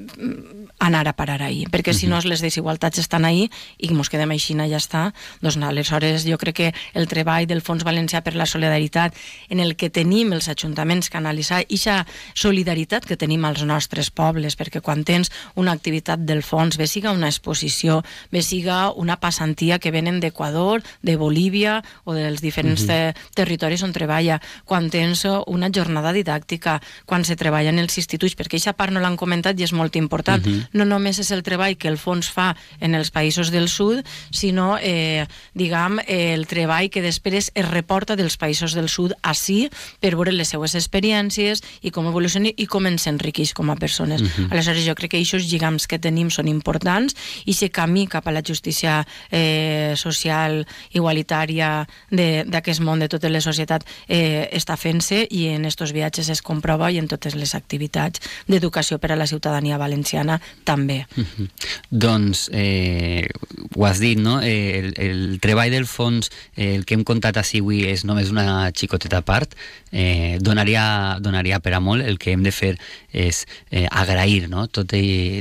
anar a parar ahí, perquè si no les desigualtats estan ahí i mos quedem així i ja està, doncs no, aleshores jo crec que el treball del Fons Valencià per la Solidaritat, en el que tenim els ajuntaments que analitzar ixa solidaritat que tenim als nostres pobles, perquè quan tens una activitat del fons, bé siga una exposició, bé siga una passantia que venen d'Equador, de Bolívia o dels diferents uh-huh. territoris on treballa, quan tens una jornada didàctica, quan se treballa en els instituts, perquè aquesta part no l'han comentat i és molt important. Uh-huh. No només és el treball que el fons fa en els països del sud, sinó, eh, diguem, el treball que després es reporta dels països del sud ací per veure les seues experiències i com evolucionen i com ens enriqueix com a persones. Uh-huh. Aleshores, jo crec que aquests lligams que tenim són importants i aquest camí cap a la justícia eh, social igualitària d'aquest món de totes les societats eh, està fent-se i en estos viatges es comprova i en totes les activitats d'educació per a la ciutadania valenciana també. Uh-huh. Doncs eh, ho has dit, no? Eh, el, el treball del fons, eh, el que hem contat així avui és només una xicoteta part, eh, donaria, donaria per a molt. El que hem de fer és eh, agrair, no? tot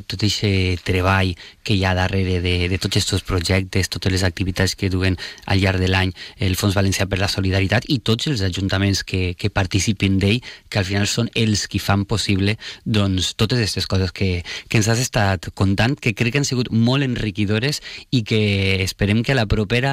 aquest treball que hi ha darrere de, de tots aquests projectes, totes les activitats que duen al llarg de l'any el Fons Valencià per la Solidaritat i tots els ajuntaments que, que participin d'ell, que al final són els qui fan possible doncs, totes aquestes coses que, que ens has estat contant, que crec que han sigut molt enriquidores i que esperem que a la propera,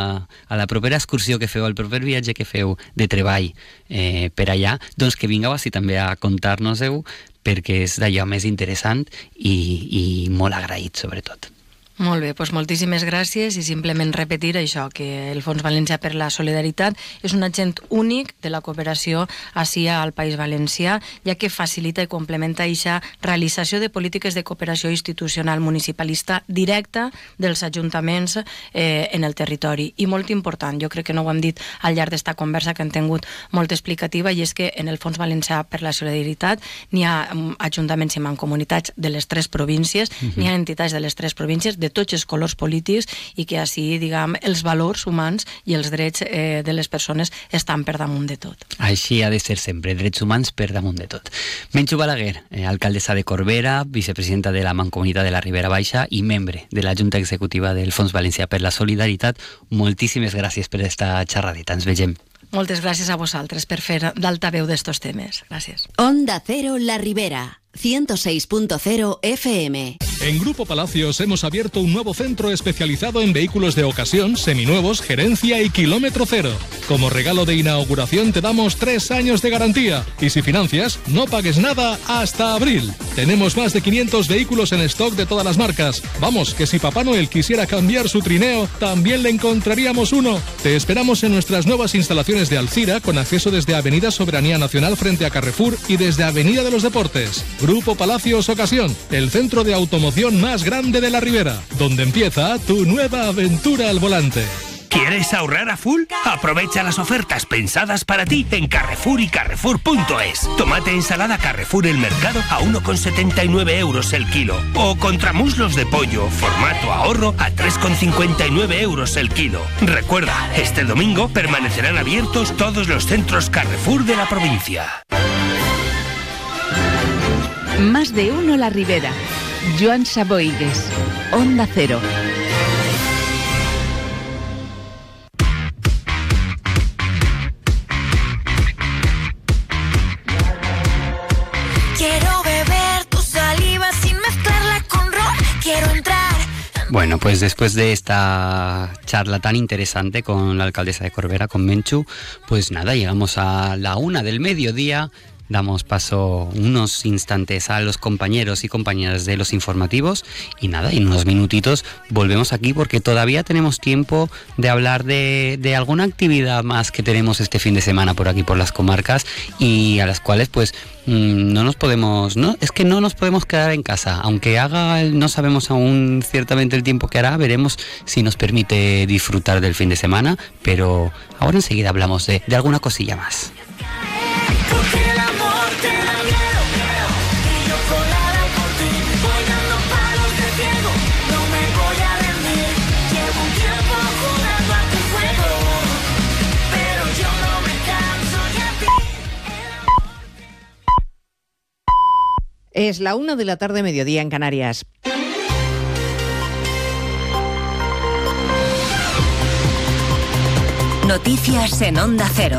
a la propera excursió que feu, al proper viatge que feu de treball eh, per allà, doncs que vingueu així també a contar-nos-ho, perquè és d'allò més interessant i, i molt agraït, sobretot. Molt bé, doncs moltíssimes gràcies i simplement repetir això, que el Fons Valencià per la Solidaritat és un agent únic de la cooperació ací al País Valencià, ja que facilita i complementa aquesta realització de polítiques de cooperació institucional municipalista directa dels ajuntaments eh, en el territori. I molt important, jo crec que no ho hem dit al llarg d'esta conversa que hem tingut molt explicativa, i és que en el Fons Valencià per la Solidaritat n'hi ha ajuntaments i mancomunitats de les tres províncies, uh-huh. n'hi ha entitats de les tres províncies, de tots els colors polítics, i que així, diguem, els valors humans i els drets eh, de les persones estan per damunt de tot. Així ha de ser sempre, drets humans per damunt de tot. Menxu Balaguer, eh, alcaldessa de Corbera, vicepresidenta de la Mancomunitat de la Ribera Baixa i membre de la Junta Executiva del Fons Valencià per la Solidaritat, moltíssimes gràcies per esta xerradita. Ens vegem. Moltes gràcies a vosaltres per fer d'altaveu d'estos temes. Gràcies. Onda Cero La Ribera, ciento seis punto cero F M. En Grupo Palacios hemos abierto un nuevo centro especializado en vehículos de ocasión, seminuevos, gerencia y kilómetro cero. Como regalo de inauguración te damos tres años de garantía y si financias, no pagues nada hasta abril. Tenemos más de quinientos vehículos en stock de todas las marcas. Vamos, que si Papá Noel quisiera cambiar su trineo, también le encontraríamos uno. Te esperamos en nuestras nuevas instalaciones de Alcira, con acceso desde Avenida Soberanía Nacional frente a Carrefour y desde Avenida de los Deportes. Grupo Palacios Ocasión, el centro de automoción más grande de la Ribera, donde empieza tu nueva aventura al volante. ¿Quieres ahorrar a full? Aprovecha las ofertas pensadas para ti en Carrefour y Carrefour punto es. Tomate ensalada Carrefour El Mercado a uno con setenta y nueve euros el kilo. O contramuslos de pollo formato ahorro a tres con cincuenta y nueve euros el kilo. Recuerda, este domingo permanecerán abiertos todos los centros Carrefour de la provincia. Más de uno La Ribera. Joan Saboigues, Onda Cero. Quiero beber tu saliva sin mezclarla con ron. Quiero entrar. Bueno, pues después de esta charla tan interesante con la alcaldesa de Corbera, con Menchu, pues nada, llegamos a la una del mediodía. damos paso unos instantes a los compañeros y compañeras de los informativos y nada, en unos minutitos volvemos aquí porque todavía tenemos tiempo de hablar de, de alguna actividad más que tenemos este fin de semana por aquí por las comarcas y a las cuales pues no nos podemos, no, es que no nos podemos quedar en casa, aunque haga, no sabemos aún ciertamente el tiempo que hará, veremos si nos permite disfrutar del fin de semana, pero ahora enseguida hablamos de, de alguna cosilla más. Es la una de la tarde, mediodía en Canarias. Noticias en Onda Cero.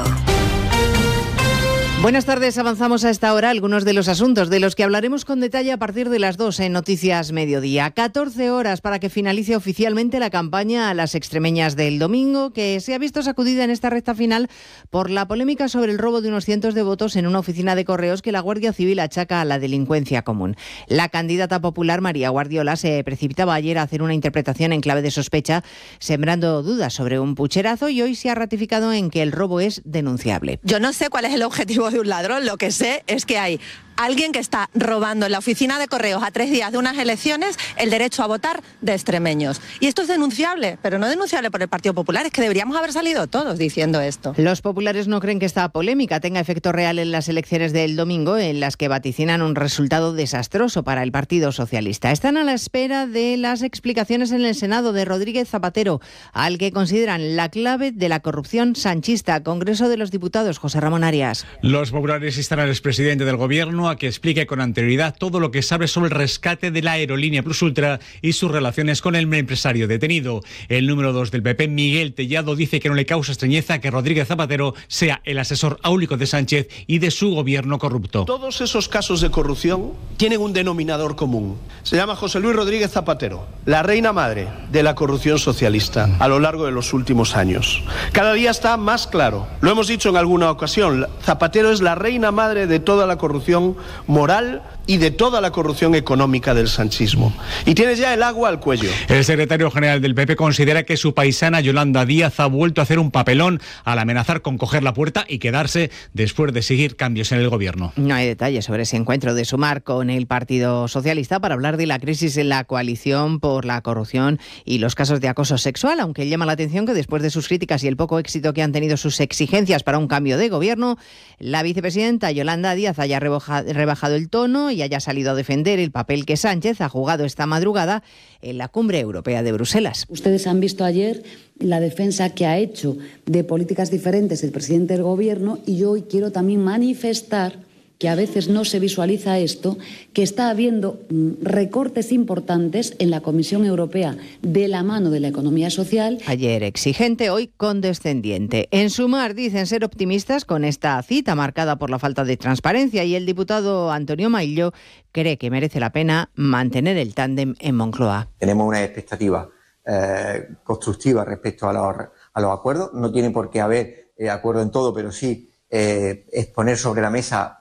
Buenas tardes, avanzamos a esta hora algunos de los asuntos de los que hablaremos con detalle a partir de las dos en Noticias Mediodía. catorce horas para que finalice oficialmente la campaña a las extremeñas del domingo, que se ha visto sacudida en esta recta final por la polémica sobre el robo de unos cientos de votos en una oficina de correos que la Guardia Civil achaca a la delincuencia común. La candidata popular María Guardiola se precipitaba ayer a hacer una interpretación en clave de sospecha, sembrando dudas sobre un pucherazo, y hoy se ha ratificado en que el robo es denunciable. Yo no sé cuál es el objetivo de un ladrón, lo que sé es que hay alguien que está robando en la oficina de correos a tres días de unas elecciones el derecho a votar de extremeños. Y esto es denunciable, pero no denunciable por el Partido Popular, es que deberíamos haber salido todos diciendo esto. Los populares no creen que esta polémica tenga efecto real en las elecciones del domingo, en las que vaticinan un resultado desastroso para el Partido Socialista. Están a la espera de las explicaciones en el Senado de Rodríguez Zapatero, al que consideran la clave de la corrupción sanchista. Congreso de los Diputados, José Ramón Arias. Los populares instan al expresidente del Gobierno a que explique con anterioridad todo lo que sabe sobre el rescate de la aerolínea Plus Ultra y sus relaciones con el empresario detenido. El número dos del P P, Miguel Tellado, dice que no le causa extrañeza que Rodríguez Zapatero sea el asesor áulico de Sánchez y de su gobierno corrupto. Todos esos casos de corrupción tienen un denominador común. Se llama José Luis Rodríguez Zapatero, la reina madre de la corrupción socialista a lo largo de los últimos años. Cada día está más claro. Lo hemos dicho en alguna ocasión, Zapatero es la reina madre de toda la corrupción moral y de toda la corrupción económica del sanchismo. Y tienes ya el agua al cuello. El secretario general del P P considera que su paisana Yolanda Díaz ha vuelto a hacer un papelón al amenazar con coger la puerta y quedarse después de seguir cambios en el gobierno. No hay detalles sobre ese encuentro de Sumar con el Partido Socialista para hablar de la crisis en la coalición por la corrupción y los casos de acoso sexual, aunque llama la atención que después de sus críticas y el poco éxito que han tenido sus exigencias para un cambio de gobierno, la vicepresidenta Yolanda Díaz haya rebajado el tono y haya salido a defender el papel que Sánchez ha jugado esta madrugada en la Cumbre Europea de Bruselas. Ustedes han visto ayer la defensa que ha hecho de políticas diferentes el presidente del Gobierno, y yo hoy quiero también manifestar que a veces no se visualiza esto, que está habiendo recortes importantes en la Comisión Europea de la mano de la economía social. Ayer exigente, hoy condescendiente. En Sumar dicen ser optimistas con esta cita marcada por la falta de transparencia, y el diputado Antonio Maillo cree que merece la pena mantener el tándem en Moncloa. Tenemos una expectativa eh, constructiva respecto a los, a los acuerdos. No tiene por qué haber eh, acuerdo en todo, pero sí eh, exponer sobre la mesa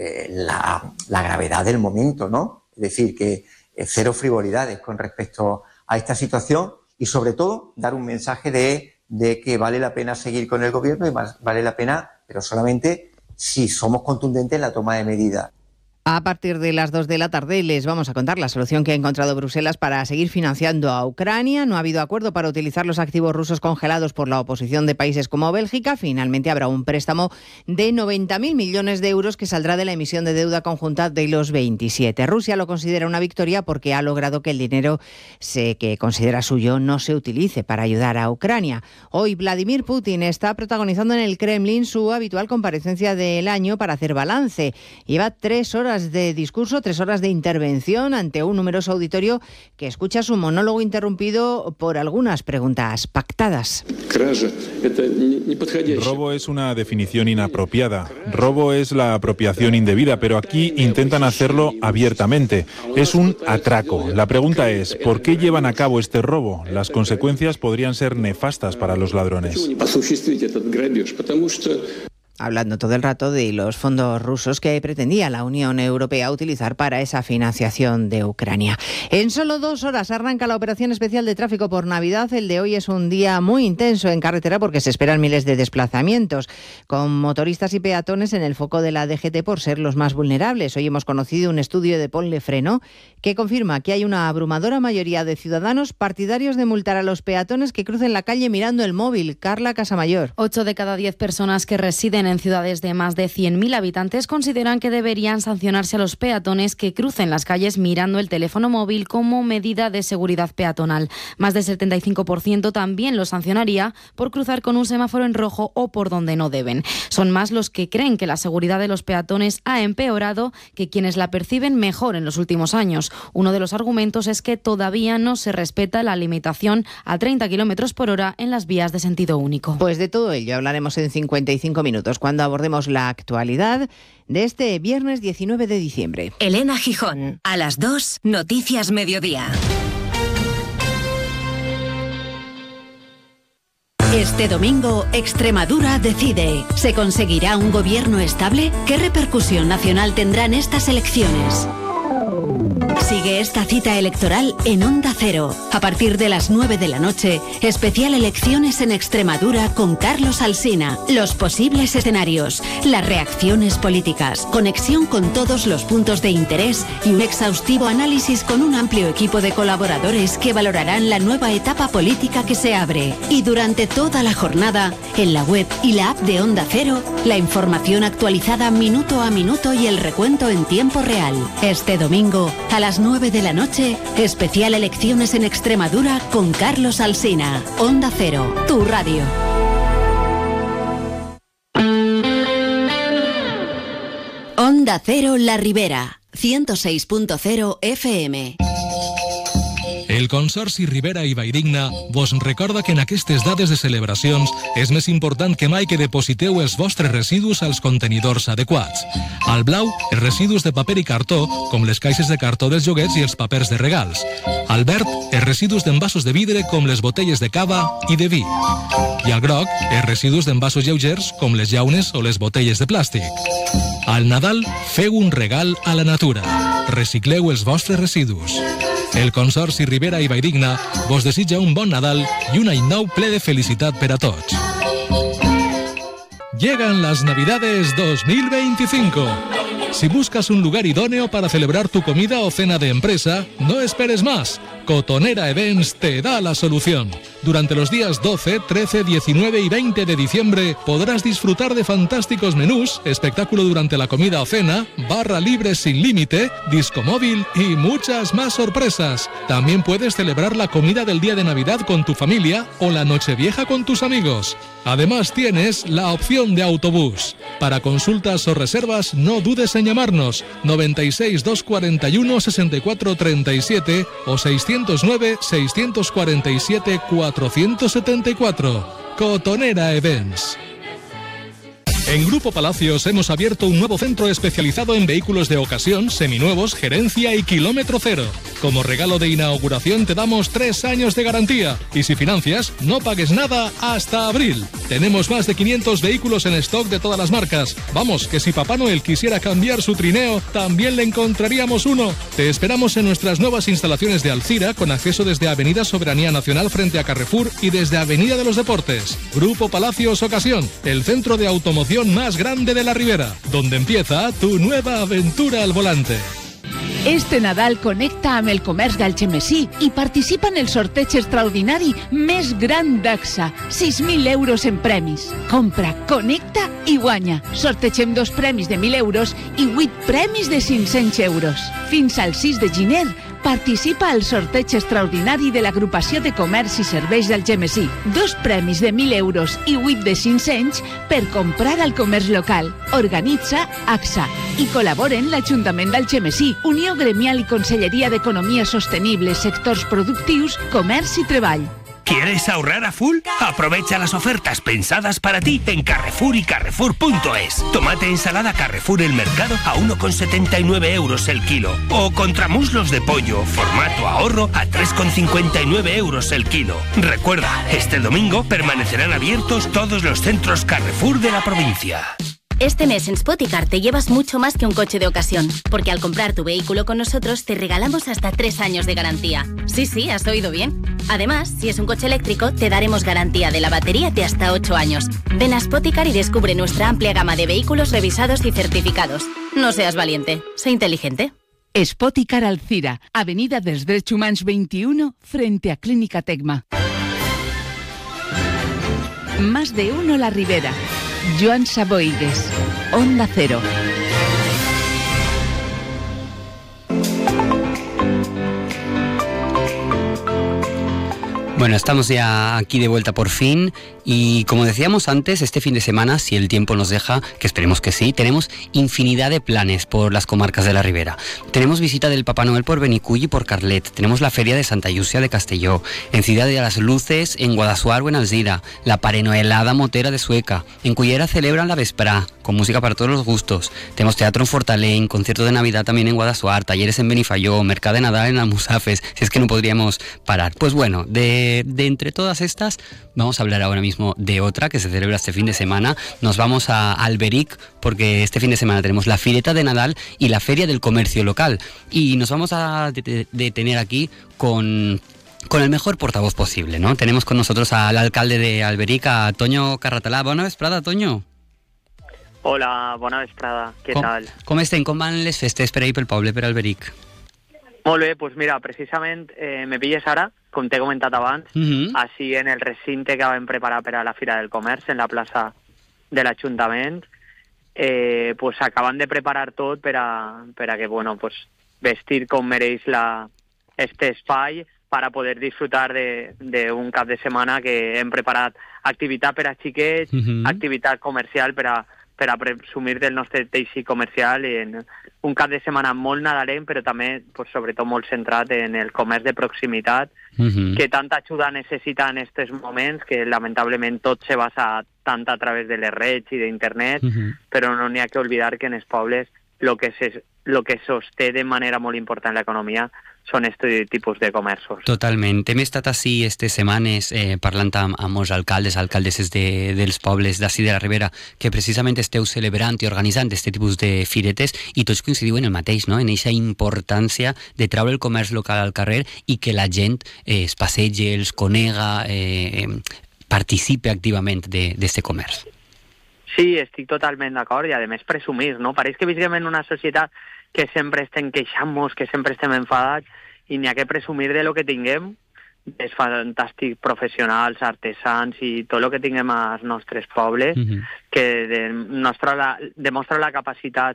La, la gravedad del momento, ¿no? Es decir, que cero frivolidades con respecto a esta situación y, sobre todo, dar un mensaje de, de que vale la pena seguir con el gobierno y más, vale la pena, pero solamente si somos contundentes en la toma de medidas. A partir de las dos de la tarde les vamos a contar la solución que ha encontrado Bruselas para seguir financiando a Ucrania. No ha habido acuerdo para utilizar los activos rusos congelados por la oposición de países como Bélgica. Finalmente habrá un préstamo de noventa mil millones de euros que saldrá de la emisión de deuda conjunta de los veintisiete. Rusia lo considera una victoria porque ha logrado que el dinero se, que considera suyo no se utilice para ayudar a Ucrania. Hoy Vladimir Putin está protagonizando en el Kremlin su habitual comparecencia del año para hacer balance. Lleva tres horas de discurso, tres horas de intervención ante un numeroso auditorio que escucha su monólogo interrumpido por algunas preguntas pactadas. Robo es una definición inapropiada. Robo es la apropiación indebida, pero aquí intentan hacerlo abiertamente. Es un atraco. La pregunta es, ¿por qué llevan a cabo este robo? Las consecuencias podrían ser nefastas para los ladrones. hablando todo el rato de los fondos rusos que pretendía la Unión Europea utilizar para esa financiación de Ucrania. En solo dos horas arranca la operación especial de tráfico por Navidad. El de hoy es un día muy intenso en carretera porque se esperan miles de desplazamientos, con motoristas y peatones en el foco de la D G T por ser los más vulnerables. Hoy hemos conocido un estudio de Ponle Freno que confirma que hay una abrumadora mayoría de ciudadanos partidarios de multar a los peatones que crucen la calle mirando el móvil. Carla Casamayor. Ocho de cada diez personas que residen en ciudades de más de cien mil habitantes consideran que deberían sancionarse a los peatones que crucen las calles mirando el teléfono móvil como medida de seguridad peatonal. Más del setenta y cinco por ciento también lo sancionaría por cruzar con un semáforo en rojo o por donde no deben. Son más los que creen que la seguridad de los peatones ha empeorado que quienes la perciben mejor en los últimos años. Uno de los argumentos es que todavía no se respeta la limitación a treinta kilómetros por hora en las vías de sentido único. Pues de todo ello hablaremos en cincuenta y cinco minutos cuando abordemos la actualidad de este viernes diecinueve de diciembre. Elena Gijón, a las dos, Noticias Mediodía. Este domingo, Extremadura decide. ¿Se conseguirá un gobierno estable? ¿Qué repercusión nacional tendrán estas elecciones? Sigue esta cita electoral en Onda Cero. A partir de las nueve de la noche, especial Elecciones en Extremadura con Carlos Alsina. Los posibles escenarios, las reacciones políticas, conexión con todos los puntos de interés y un exhaustivo análisis con un amplio equipo de colaboradores que valorarán la nueva etapa política que se abre. Y durante toda la jornada, en la web y la app de Onda Cero, la información actualizada minuto a minuto y el recuento en tiempo real. Este domingo, a las nueve de la noche, especial Elecciones en Extremadura con Carlos Alsina. Onda Cero, tu radio. Onda Cero La Ribera, ciento seis punto cero F M. El Consorci Ribera i Valldigna vos recorda que en aquestes dades de celebracions és més important que mai que depositeu els vostres residus als contenidors adequats. Al blau, els residus de paper i cartó, com les caixes de cartó dels joguets i els papers de regals. Al verd, els residus d'envasos de vidre, com les botelles de cava i de vi. I al groc, els residus d'envasos lleugers, com les llaunes o les botelles de plàstic. Al Nadal, feu un regal a la natura. Recicleu els vostres residus. El Consorci Ribera i Valldigna vos desitja un bon Nadal y un any nou ple de felicitat per a tots. Llegan las Navidades dos mil veinticinco. Si buscas un lugar idóneo para celebrar tu comida o cena de empresa, no esperes más. Cotonera Events te da la solución. Durante los días doce, trece, diecinueve y veinte de diciembre podrás disfrutar de fantásticos menús, espectáculo durante la comida o cena, barra libre sin límite, disco móvil y muchas más sorpresas. También puedes celebrar la comida del día de Navidad con tu familia o la Nochevieja con tus amigos. Además tienes la opción de autobús. Para consultas o reservas no dudes en llamarnos noventa y seis, doscientos cuarenta y uno, sesenta y cuatro treinta y siete o seiscientos nueve, seiscientos cuarenta y siete, cuatrocientos setenta y cuatro. Cotonera Events. En Grupo Palacios hemos abierto un nuevo centro especializado en vehículos de ocasión, seminuevos, gerencia y kilómetro cero. Como regalo de inauguración te damos tres años de garantía y si financias, no pagues nada hasta abril. Tenemos más de quinientos vehículos en stock de todas las marcas. Vamos, que si Papá Noel quisiera cambiar su trineo, también le encontraríamos uno. Te esperamos en nuestras nuevas instalaciones de Alcira, con acceso desde Avenida Soberanía Nacional frente a Carrefour y desde Avenida de los Deportes. Grupo Palacios Ocasión, el centro de automoción más grande de la Ribera, donde empieza tu nueva aventura al volante. Este Nadal connecta amb el comerç d'Algemesí i participa en el sorteig extraordinari més gran d'A X A. sis mil euros en premis. Compra, connecta i guanya. Sortegem dos premis de mil euros i vuit premis de cinc-cents euros. Fins al sis de gener, participa al sorteig extraordinari de l'Agrupació de Comerç i Serveis d'Algemesí. Dos premis de mil euros i vuit de cinc-cents per comprar al comerç local. Organitza A X A i col·laboren l'Ajuntament d'Algemesí, Unió Gremial i Conselleria d'Economia Sostenible, Sectors Productius, Comerç i Treball. ¿Quieres ahorrar a full? Aprovecha las ofertas pensadas para ti en Carrefour y Carrefour punto es. Tomate ensalada Carrefour El Mercado a uno con setenta y nueve euros el kilo. O contramuslos de pollo formato ahorro a tres con cincuenta y nueve euros el kilo. Recuerda, este domingo permanecerán abiertos todos los centros Carrefour de la provincia. Este mes en Spoticar te llevas mucho más que un coche de ocasión, porque al comprar tu vehículo con nosotros te regalamos hasta tres años de garantía. Sí, sí, has oído bien. Además, si es un coche eléctrico, te daremos garantía de la batería de hasta ocho años. Ven a Spoticar y descubre nuestra amplia gama de vehículos revisados y certificados. No seas valiente, sé inteligente. Spoticar Alcira, Avenida dels Drets Humans veintiuno, frente a Clínica Tecma. Más de uno La Ribera. Joan Saboigues, Onda Cero. Bueno, estamos ya aquí de vuelta por fin y como decíamos antes, este fin de semana, si el tiempo nos deja, que esperemos que sí, tenemos infinidad de planes por las comarcas de la Ribera. Tenemos visita del Papá Noel por Benicull y por Carlet, tenemos la Feria de Santa Llúcia de Castelló, en Ciudad de las Luces, en Guadassuar o en Alzira, la Parenoelada Motera de Sueca, en Cullera celebran la Vesprà, con música para todos los gustos. Tenemos teatro en Fortaleny, concierto de Navidad también en Guadassuar, talleres en Benifayó, mercado de Nadal en Almusafes, si es que no podríamos parar. Pues bueno, de De entre todas estas, vamos a hablar ahora mismo de otra que se celebra este fin de semana. Nos vamos a Alberic, porque este fin de semana tenemos la Fireta de Nadal y la Feria del Comercio Local. Y nos vamos a detener aquí con... con el mejor portavoz posible, ¿no? Tenemos con nosotros al alcalde de Alberic, a Toño Carratalà. Bona vesprada, Toño. Hola, bona vesprada, què com, tal? Com estem? Com van les festes per ahir pel poble, per Alberic? Molt bé, doncs mira, precisament eh, me pilles ara, com t'he comentat abans, uh-huh. així en el recinte que vam preparar per a la Fira del Comerç, en la plaça de l'Ajuntament, eh, pues acaban de preparar tot per a, per a que, bueno, pues vestir com mereix la, este espai per a poder disfrutar d'un cap de setmana que hem preparat activitat per a xiquets, uh-huh. activitat comercial per a per a presumir del nostre teixit comercial en un cap de setmana molt nadalenc, però també, pues, sobretot, molt centrat en el comerç de proximitat, uh-huh. que tanta ajuda necessita en aquests moments, que lamentablement tot se basa tant a través de les redes i d'internet, uh-huh. però no n'hi ha que oblidar que en els pobles el que, se, lo que sosté de manera molt important l'economia són aquest tipus de comerços. Totalment. Hem estat així aquestes setmanes eh, parlant amb, amb molts alcaldes, alcaldesses de, dels pobles d'ací de la Ribera, que precisament esteu celebrant i organitzant aquest tipus de firetes i tots coincidiu en el mateix, no? En aquesta importància de treure el comerç local al carrer i que la gent eh, es passegi, els conega, eh, participe activament d'aquest comerç. Sí, estic totalment d'acord i a més presumir, no? Pareix que vivim en una societat que sempre estem queixant-nos, que sempre estem enfadats i n'hi ha que presumir de lo que tinguem, dels fantàstics professionals, artesans i tot el que tinguem als nostres pobles, uh-huh. que de nostra, la, demostra la capacitat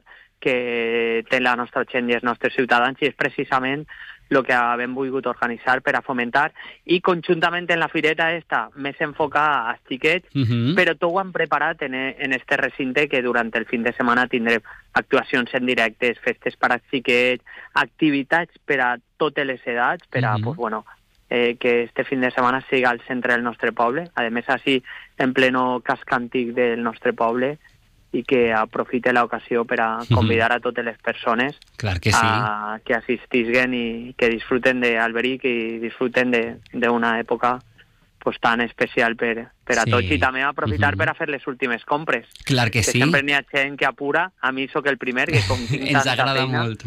que té la nostra gent i els nostres ciutadans i és precisament el que hem volgut organitzar per a fomentar i conjuntament en la fireta esta més enfocada als xiquets, uh-huh. però tot ho hem preparat en, en este recinte que durant el fin de setmana tindrem actuacions en directes, festes per a xiquets, activitats per a totes les edats, per a, uh-huh. pues, bueno, eh, que este fin de setmana siga al centre del nostre poble, a més així en pleno casc antic del nostre poble, i que aprofite l'ocasió per a convidar a totes les persones Clar que sí. a que assistisguen i que disfruten d'Alberic i disfruten d'una època pues, tan especial per, per a sí. tots i també aprofitar uh-huh. per a fer les últimes compres. Clar que, que sí. Sempre n'hi ha gent que apura, a mi sóc el primer que com tinc ens agrada feina, molt.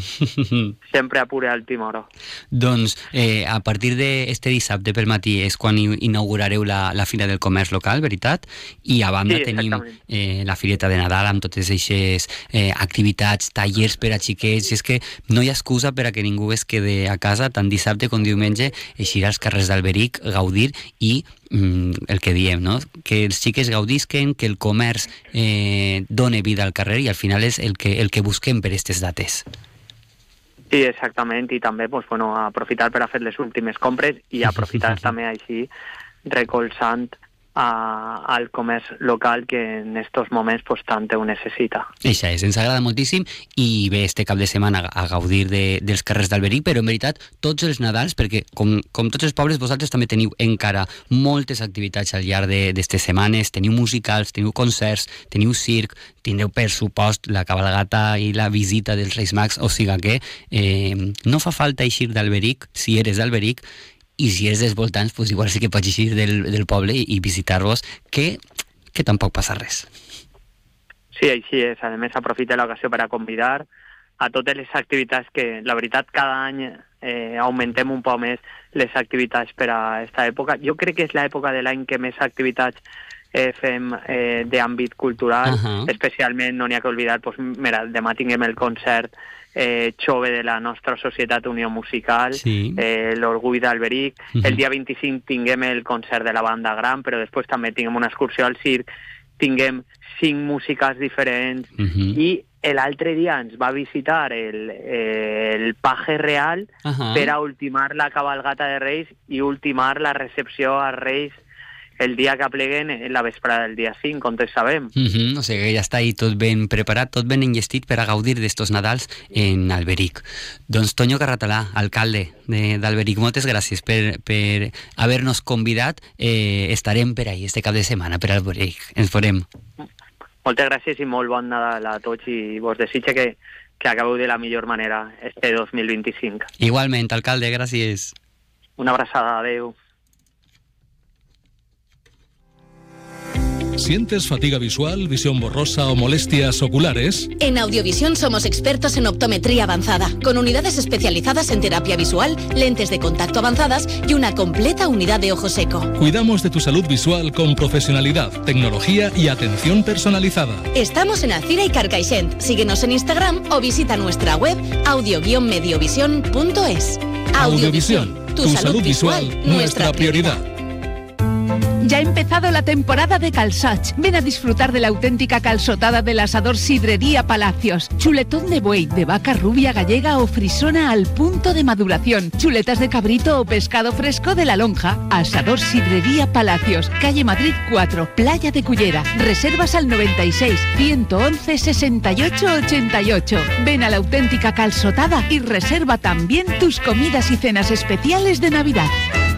sempre apura al timoró. Doncs eh, a partir d'este dissabte pel matí és quan inaugurareu la, la Fira del Comerç Local, veritat? I a banda sí, tenim eh, la Fireta de Nadal amb totes aquestes eh, activitats, tallers per a xiquets, i és que no hi ha excusa per a que ningú es quede a casa tant dissabte com diumenge, eixir als carrers d'Alberic, gaudir i el que diem, no? Que els xiques gaudisquen, que el comerç eh, done vida al carrer i al final és el que, el que busquem per aquestes dates. Sí, exactament, i també pues, bueno, aprofitar per a fer les últimes compres i aprofitar també així recolzant a, al comerç local que en estos moments pues, tant ho necessita. Això és, ens agrada moltíssim i bé, este cap de setmana a gaudir de, dels carrers d'Alberic, però en veritat tots els Nadals, perquè com, com tots els pobles vosaltres també teniu encara moltes activitats al llarg d'aquestes setmanes, teniu musicals, teniu concerts, teniu circ, tindreu per supost la cabalgata i la visita dels Reis Mags, o sigui que eh, no fa falta eixir d'Alberic si eres d'Alberic, i si eres dels voltants, pues igual sí que pots eixir del, del poble i, i visitar-vos, que, que tampoc passa res. Sí, així és. A més, aprofita l'ocasió per a convidar a totes les activitats que, la veritat, cada any eh, augmentem un poc més les activitats per a aquesta època. Jo crec que és l'època de l'any que més activitats eh, fem eh, d'àmbit cultural, uh-huh. especialment, no n'hi ha que oblidar, doncs, mira, demà tinguem el concert eh, jove de la nostra Societat Unió Musical, sí. eh, l'Orgull d'Alberic, uh-huh. el dia vint-i-cinc tinguem el concert de la banda gran, però després també tinguem una excursió al circ, tinguem cinc músiques diferents, uh-huh. i l'altre dia ens va visitar el, el paje real uh-huh. per a ultimar la cabalgata de Reis i ultimar la recepció a Reis el dia que apleguen en la vesprada del dia cinc, com tots sabem. Uh-huh. O sigui que ja està ahí tot ben preparat, tot ben enllestit per a gaudir d'estos Nadals en Alberic. Doncs Toño Carratalà, alcalde d'Alberic, moltes gràcies per, per haver-nos convidat. Eh, estarem per ahí este cap de setmana per Alberic. Ens veurem. Moltes gràcies i molt bon Nadal a tots i vos desitge que, que acabeu de la millor manera este dos mil vint-i-cinc. Igualment, alcalde, gràcies. Una abraçada, adeu. ¿Sientes fatiga visual, visión borrosa o molestias oculares? En Audiovisión somos expertos en optometría avanzada, con unidades especializadas en terapia visual, lentes de contacto avanzadas y una completa unidad de ojo seco. Cuidamos de tu salud visual con profesionalidad, tecnología y atención personalizada. Estamos en Alcira y Carcaixent. Síguenos en Instagram o visita nuestra web audio guion mediovisión punto es. Audiovisión, tu, tu salud, salud visual, visual, nuestra prioridad. prioridad. Ya ha empezado la temporada de calçots. Ven a disfrutar de la auténtica calçotada del asador Sidrería Palacios. Chuletón de buey, de vaca rubia gallega o frisona al punto de maduración. Chuletas de cabrito o pescado fresco de la lonja. Asador Sidrería Palacios. Calle Madrid cuatro, Playa de Cullera. Reservas al noventa y seis, ciento once, sesenta y ocho, ochenta y ocho. Ven a la auténtica calçotada y reserva también tus comidas y cenas especiales de Navidad.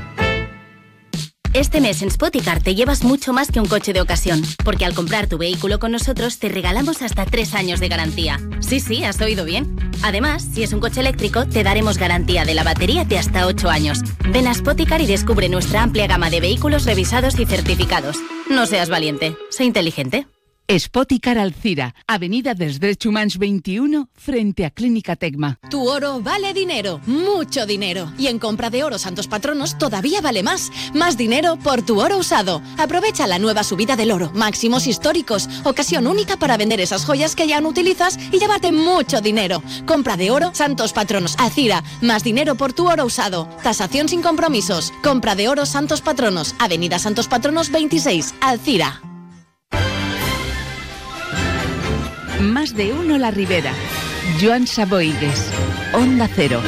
Este mes en Spoticar te llevas mucho más que un coche de ocasión, porque al comprar tu vehículo con nosotros te regalamos hasta tres años de garantía. Sí, sí, has oído bien. Además, si es un coche eléctrico, te daremos garantía de la batería de hasta ocho años. Ven a Spoticar y descubre nuestra amplia gama de vehículos revisados y certificados. No seas valiente, sé inteligente. Spoticar Alcira, Avenida dels Drets Humans veintiuno, frente a Clínica Tecma. Tu oro vale dinero, mucho dinero. Y en compra de oro Santos Patronos todavía vale más. Más dinero por tu oro usado. Aprovecha la nueva subida del oro, máximos históricos. Ocasión única para vender esas joyas que ya no utilizas y llevarte mucho dinero. Compra de oro Santos Patronos. Alcira, más dinero por tu oro usado. Tasación sin compromisos. Compra de oro Santos Patronos, Avenida Santos Patronos veintiséis, Alcira. Más de uno La Ribera. Joan Saboigues, Onda Cero.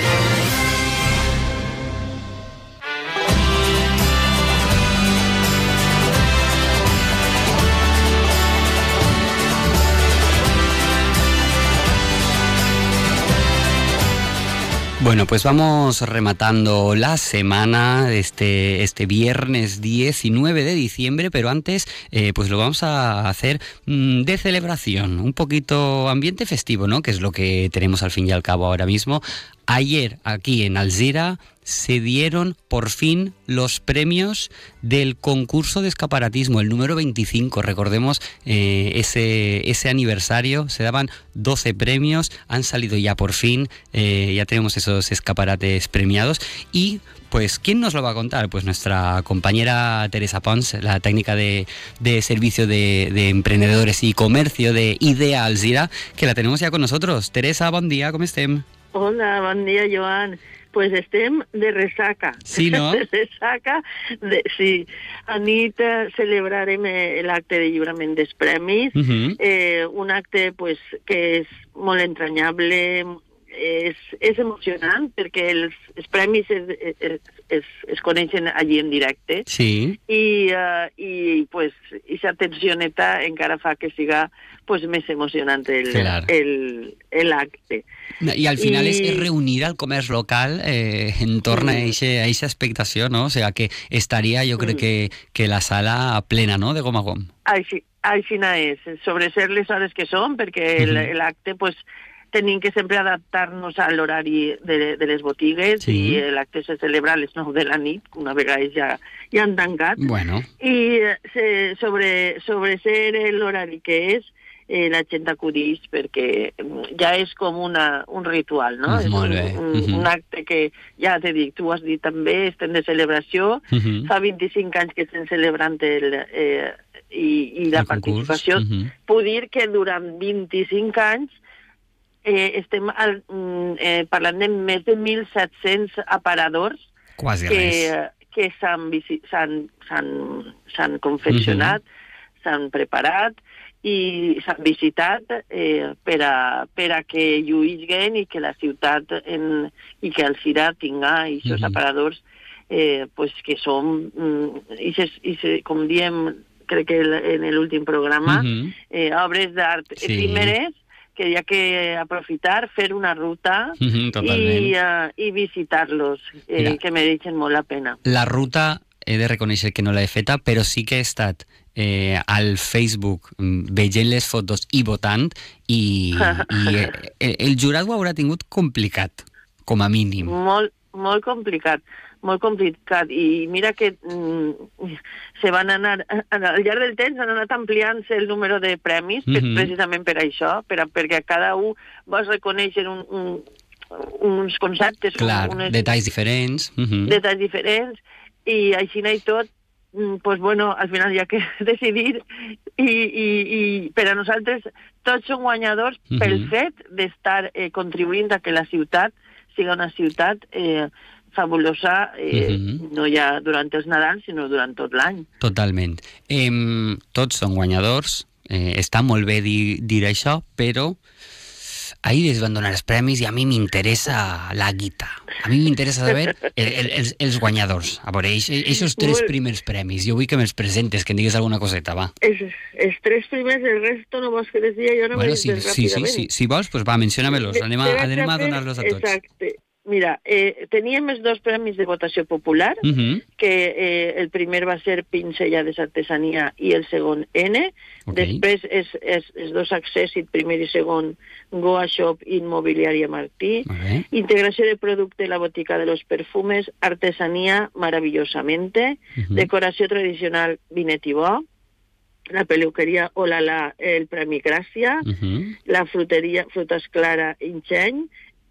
Bueno, pues vamos rematando la semana, este, este viernes diecinueve de diciembre, pero antes eh, pues lo vamos a hacer mmm, de celebración, un poquito ambiente festivo, ¿no? Que es lo que tenemos al fin y al cabo ahora mismo. Ayer aquí en Alzira se dieron por fin los premios del concurso de escaparatismo, el número veinticinco. Recordemos eh, ese, ese aniversario, se daban doce premios, han salido ya por fin, eh, ya tenemos esos escaparates premiados y... Pues, ¿quién nos lo va a contar? Pues nuestra compañera Teresa Pons, la técnica de, de servicio de, de emprendedores y comercio de Idea Alzira, que la tenemos ya con nosotros. Teresa, bon dia, com estem? Hola, bon dia, Joan. Pues estem de ressaca. Sí, no? De ressaca, de, sí. A nit celebrarem l'acte de lliurament dels premis, uh-huh. eh, un acte pues, que és molt entranyable, és, és emocionant perquè els, els premis es, es, es, es coneixen allí en directe, sí. i, uh, i pues, aquesta tensioneta encara fa que siga pues, més emocionant el, claro. el, el acte. I al final I... és, és reunir el comerç local eh, en torn a aquesta expectació, no? O sigui que estaria, jo crec mm. que, que la sala plena, no?, de gom a gom. Així, així és, sobre ser les hores que són, perquè uh-huh. l'acte, pues, tenim que sempre adaptar-nos a l'horari de, de les botigues, sí. I l'acte se celebra a les nou de la nit, una vegada ja, ja han tancat. Bueno. I se, sobre, sobre ser l'horari que és, eh, la gent acudix, perquè ja és com una, un ritual, no? Mm, molt bé. És un, un, uh-huh. un acte que, ja t'he dit, tu has dit també, estem de celebració, uh-huh. fa vint-i-cinc anys que estem celebrant el, eh, i, i la el participació. Uh-huh. Puc dir que durant vint-i-cinc anys eh, estem al, eh, parlant de més de mil set-cents aparadors Quasi que, res. que s'han, s'han, s'han, s'han confeccionat, uh-huh. s'han preparat i s'han visitat eh, per, a, per a que lluïsguen i que la ciutat en, i que el Cira tinga aquests uh-huh. aparadors eh, pues que són, mm, i se, i se, com diem, crec que en l'últim programa, uh-huh. eh, obres d'art sí. efímeres que hi ha que aprofitar, fer una ruta uh-huh, i, uh, i visitar-los, eh, que mereixen molt la pena. La ruta he de reconèixer que no l'he feta, però sí que he estat eh, al Facebook veient les fotos i votant i, i el, el jurat ho haurà tingut complicat, com a mínim. Molt, molt complicat, molt complicat. I mira que mm, se van anar, al llarg del temps han anat ampliant-se el número de premis, mm-hmm. precisament per això, per, perquè a cada un vols reconèixer un, un, uns conceptes. Clar, unes, detalls diferents. Mm-hmm. Detalls diferents, i així i tot, pues bueno, al final hi ha que decidir i, i, i per a nosaltres tots són guanyadors uh-huh. pel fet d'estar eh, contribuint a que la ciutat siga una ciutat eh, fabulosa, eh, uh-huh. no ja durant els Nadals, sinó durant tot l'any. Totalment. Eh, tots són guanyadors, eh, està molt bé dir, dir això, però ahir es van donar els premis i a mi m'interessa la guita. A mi m'interessa saber el, el, els, els guanyadors. A veure, aquests tres primers premis. Jo vull que me'ls presentes, que em digues alguna coseta, va. Els, els tres primers, el resto no vols que decía, jo no bueno, me sí, dices sí, ràpidament. Sí, sí, si vols, pues va, menciona-me'ls. Anem, a, anem a donar-los a tots. Exacte. Mira, eh, teníem els dos premis de votació popular, uh-huh. que eh, el primer va ser Pincellades Artesania i el segon N. Okay. Després és, és, és dos accèssit, primer i segon, Goa Shop Inmobiliària Martí. Okay. Integració de producte La Botica de los Perfumes, Artesanía Maravillosamente, uh-huh. Decoració tradicional Vinetibó, la peluqueria Olala, el Premi Gràcia, uh-huh. la fruteria Frutas Clara Incheny,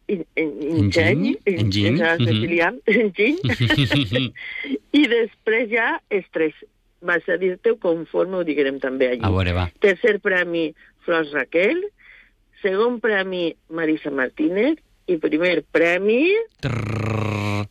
Enginy, Enginy, i després ja els tres. Vas a dir-te conforme ho diguem també allí. A veure, va. Tercer premi, Flors Raquel, segon premi, Marisa Martínez, i primer premi... Trrr.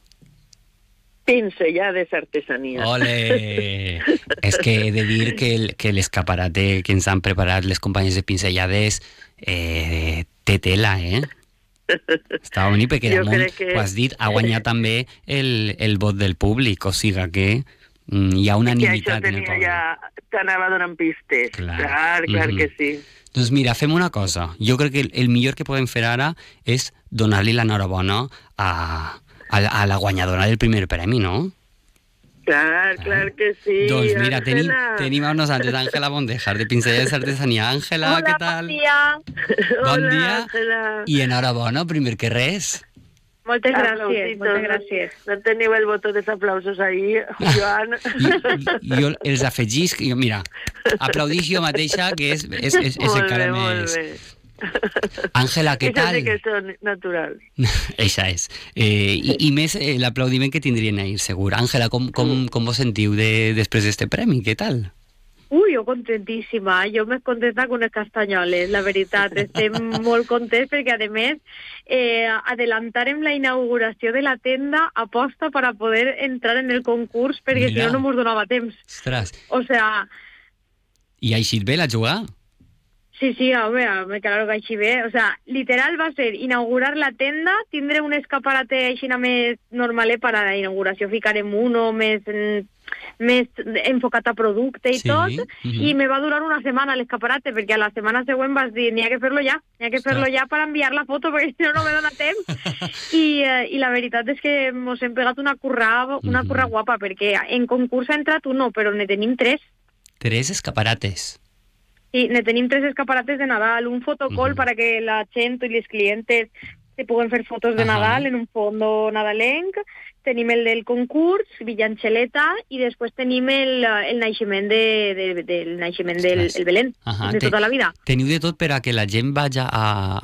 Pincellades Artesania. Ole! És que he de dir que, el, que l'escaparate que ens han preparat les companyes de Pincellades eh, té tela, eh? Està bonic perquè damunt, que... ho has dit, ha guanyat també el, el vot del públic, o sigui que mm, hi ha unanimitat en el poble. Ja t'anava donant pistes. Clar, clar, clar mm-hmm. que sí. Doncs mira, fem una cosa. Jo crec que el, el millor que podem fer ara és donar-li l'enhorabona a, a, a la guanyadora del primer premi, no? Clar, clar que sí. Doncs mira, tenim, tenim a nosaltres Àngela Bondejar, de Pincellades Artesania. Àngela, Hola, què tal? Bon dia. Bon Hola, dia. Àngela. I enhorabona, primer que res. Moltes gràcies, moltes gràcies. No teniu el botó dels aplausos ahí, Joan. I, jo els afegisc, jo, mira, aplaudix jo mateixa, que és, és, és, és encara més... Àngela, què tal? Això sí que són naturals. Eixa és. Eh, i, I més eh, l'aplaudiment que tindrien ahir, segur. Àngela, com, com, com vos sentiu de, després d'este premi? Què tal? Ui, jo contentíssima. Jo més contenta que unes castanyoles, la veritat. Estem molt contents perquè, a més, eh, adelantarem la inauguració de la tenda aposta para poder entrar en el concurs perquè si no no mos donava temps. Ostres. O sea... I ha eixit bé la jugada? Sí, sí, home, home, claro que així bé. O sea, literal va ser inaugurar la tenda, tindre un escaparate així més normalet per a la inauguració, ficarem uno més, més enfocat a producte i sí, tot, uh-huh. i me va durar una setmana l'escaparate, perquè a la setmana següent vas dir, n'hi ha que fer-lo ja, n'hi ha que fer-lo ja per enviar la foto, perquè si no, no me dona temps. I, eh, I la veritat és que mos hem pegat una curra, una curra uh-huh. guapa, perquè en concurs ha entrat uno, però ne tenim tres. Tres escaparates. Sí, ne tenim tres escaparates de Nadal, un fotocall uh-huh. para que la gent i els clients se puguen fer fotos de Ahà. Nadal en un fondo nadalenc. Tenim el del concurs, Villanxeleta, i després tenim el, el naixement, de, de, del, naixement del el Belén, Ahà, de te- tota la vida. Teniu de tot per a que la gent vagi a,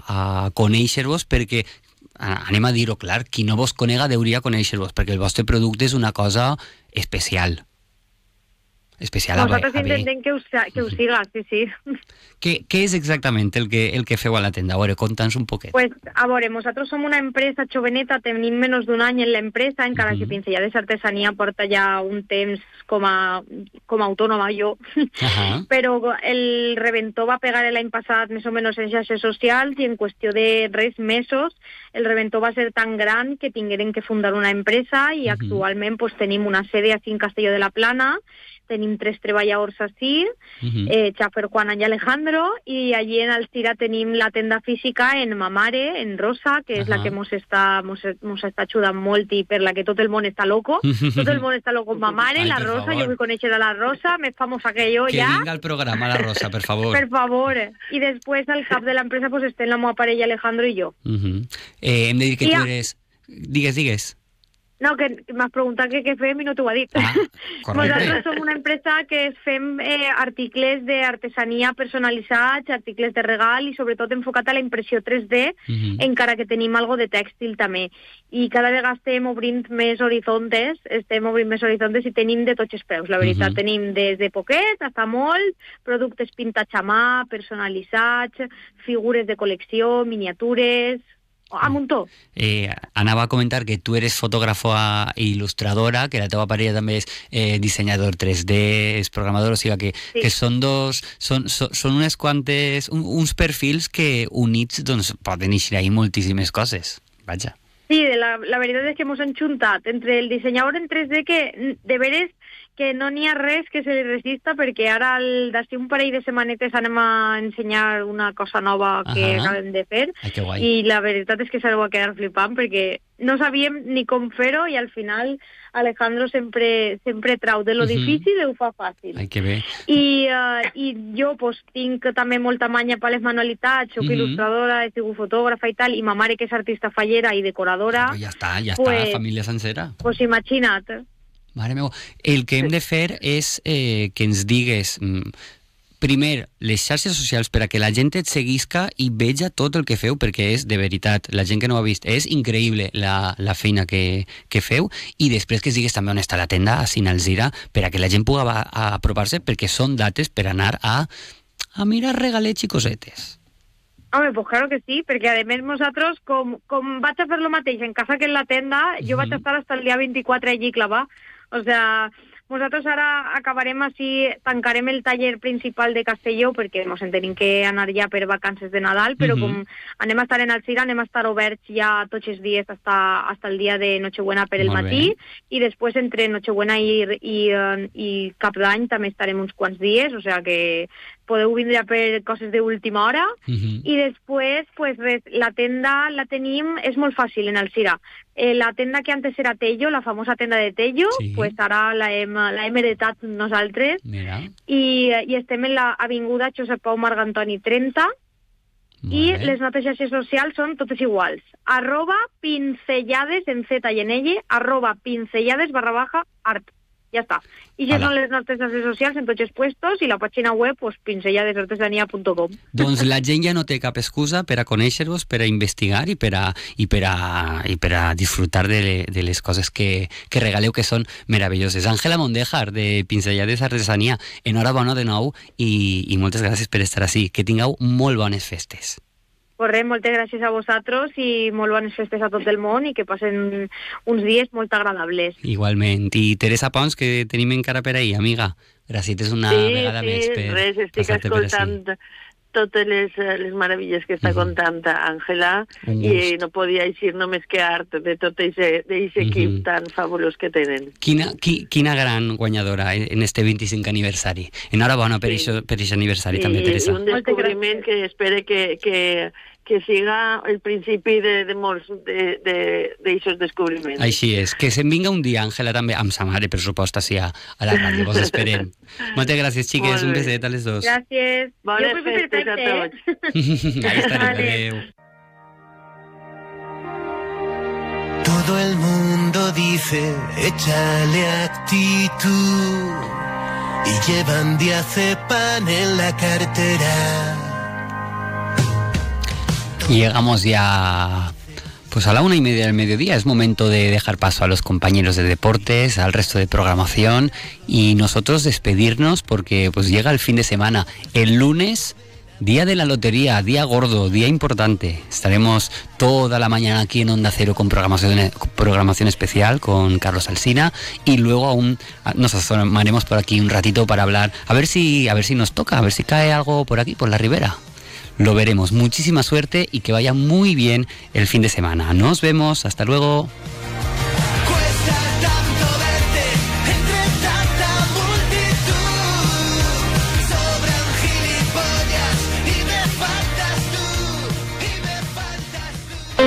a conèixer-vos, perquè a- anem a dir-ho clar, qui no vos conega hauria conèixer-vos, perquè el vostre producte és una cosa especial. Especial a, Nosaltres a bé. intentem que us, que us siga, sí, sí. Què, què és exactament el que, el que feu a la tenda? A veure, conta'ns un poquet. Pues, a veure, nosaltres som una empresa joveneta, tenim menys d'un any en l'empresa, encara uh -huh. que Pinzellades Artesania porta ja un temps com a, com a autònoma jo, Ahà. però el reventó va pegar l'any passat més o menys en xarxes socials i en qüestió de res mesos el reventó va ser tan gran que tingueren que fundar una empresa i uh -huh. actualment pues, tenim una sede aquí en Castelló de la Plana, tenim tres treballadors així, Mhm. eh, Xafer, Juan i Alejandro, i allí en Alcira tenim la tenda física en ma mare, en Rosa, que és Ahà. la que mos està, mos, mos està ajudant molt i per la que tot el món està loco. Tot el món està loco amb ma mare, Ai, la per Rosa, favor. jo vull conèixer a la Rosa, més famosa que jo Que ja. vinga al programa la Rosa, per favor. Per favor. I després al cap de l'empresa pues, estem la meva parella Alejandro i jo. Mhm. eh, hem de dir que I tu a- eres... Digues, digues. No, que m'has preguntat què, què fem i no t'ho ha dit. Ah, correcte. Nosaltres som una empresa que fem eh, articles d'artesania personalitzats, articles de regal i sobretot enfocat a la impressió tres D, Mhm. encara que tenim algo de tèxtil també. I cada vegada estem obrint més horizontes, estem obrint més horizontes i tenim de tots els peus, la veritat. Mhm. Tenim des de poquet fins a molt, productes pintats a mà, personalitzats, figures de col·lecció, miniatures, a muntó. Eh, anava a comentar que tu eres fotògrafa i il·lustradora, que la teva parella també és eh, dissenyador tres D, és programador, o sigui que, Sí. que són dos, són, són, són unes quantes, un, uns perfils que units doncs, poden eixir ahí moltíssimes coses. Vaja. Sí, la, la veritat és que ens han juntat entre el dissenyador en tres D que de veres que no n'hi ha res que se li resista perquè ara el- d'ací un parell de setmanetes anem a ensenyar una cosa nova que Ahà. acabem de fer Ai, que guai. i la veritat és que s'ha de quedar flipant perquè no sabíem ni com fer-ho i al final Alejandro sempre, sempre trau de lo Mhm. difícil i ho fa fàcil. Ai, que bé. I, uh, i jo pues, tinc també molta manya per les manualitats, soc Mhm. il·lustradora, he sigut fotògrafa i tal, i ma mare que és artista fallera i decoradora, Ja està, ja Pues- està, família sencera. pues imagina't. Mare meva, el que hem de fer és eh, que ens digues mm, primer les xarxes socials per a que la gent et seguisca i veja tot el que feu, perquè és, de veritat, la gent que no ho ha vist, és increïble la, la feina que, que feu, i després que ens digues també on està la tenda, a Sinalzira, per a que la gent pugui a- a apropar-se, perquè són dates per anar a, a mirar regalets i cosetes. Home, pues claro que sí, perquè a més nosaltres, com, com vaig a fer lo mateix en casa que en la tenda, jo vaig estar fins el dia vint-i-quatre allí clavar. O sea, nosaltres ara acabarem així, tancarem el taller principal de Castelló, perquè ens en tenim que anar ja per vacances de Nadal, però Mhm. com anem a estar en Alcira, anem a estar oberts ja tots els dies hasta, hasta el dia de Nochebuena per el Molt matí, bé. i després entre Nochebuena i, i, eh, i Cap d'Any també estarem uns quants dies, o sea que podeu vindre per coses d'última hora. I després, pues res, la tenda la tenim, és molt fàcil en Alcira. Eh, la tenda que antes era Tello, la famosa tenda de Tello, Sí. pues ara la hem, la hem heretat nosaltres Mira. i, i estem en l'avinguda Josep Pau Margantoni trenta i bé. les nostres xarxes socials són totes iguals. Arroba pincellades en Z i en L, arroba pincellades barra baja art. Ja està. I ja Ala. són les nostres xarxes socials en tots els puestos i la pàgina web, pues, pincelladesartesania punt com. Doncs la gent ja no té cap excusa per a conèixer-vos, per a investigar i per a, i per a, i per a disfrutar de, de les coses que, que regaleu, que són meravelloses. Àngela Mondejar, de Pinzellades Artesania, enhorabona de nou i, i moltes gràcies per estar així. Que tingueu molt bones festes. Pues res, moltes gràcies a vosaltres i molt bones festes a tot el món i que passen uns dies molt agradables. Igualment. I Teresa Pons, que tenim encara per ahir, amiga. Gràcies una sí, vegada sí, més per res, estic passar-te per ací. escoltant totes les, eh, les meravelles que està contant Àngela Un i gust. no podia eixir només que art de tot aquest equip Mhm. tan fabulós que tenen. Quina, qui, quina gran guanyadora en este vint-i-cinquè aniversari. Enhorabona per Sí. això per aquest aniversari I, també, Teresa. I un descobriment que espero que, que, que siga el principi de, de molts d'aixòs de, descobriments. Així és. Que se'n vinga un dia, Àngela, també, amb sa mare, per supost, així a, a la ràdio. Vos esperem. Moltes gràcies, xiques. Molt Un bé. beset a les dos. Gràcies. Bones Jo vull fer festes a perfecte, eh? tots. Ahí estarem. Vale. Adéu. Todo el mundo dice, échale actitud, y llevan diazepam en la cartera. Y llegamos ya pues a la una y media del mediodía. Es momento de dejar paso a los compañeros de deportes, al resto de programación, y nosotros despedirnos porque pues llega el fin de semana. El lunes, día de la lotería, día gordo, día importante. Estaremos toda la mañana aquí en Onda Cero con programación, programación especial con Carlos Alsina, y luego aún nos asomaremos por aquí un ratito para hablar, a ver si, a ver si nos toca, a ver si cae algo por aquí, por la ribera. Lo veremos. Muchísima suerte y que vaya muy bien el fin de semana. Nos vemos. Hasta luego.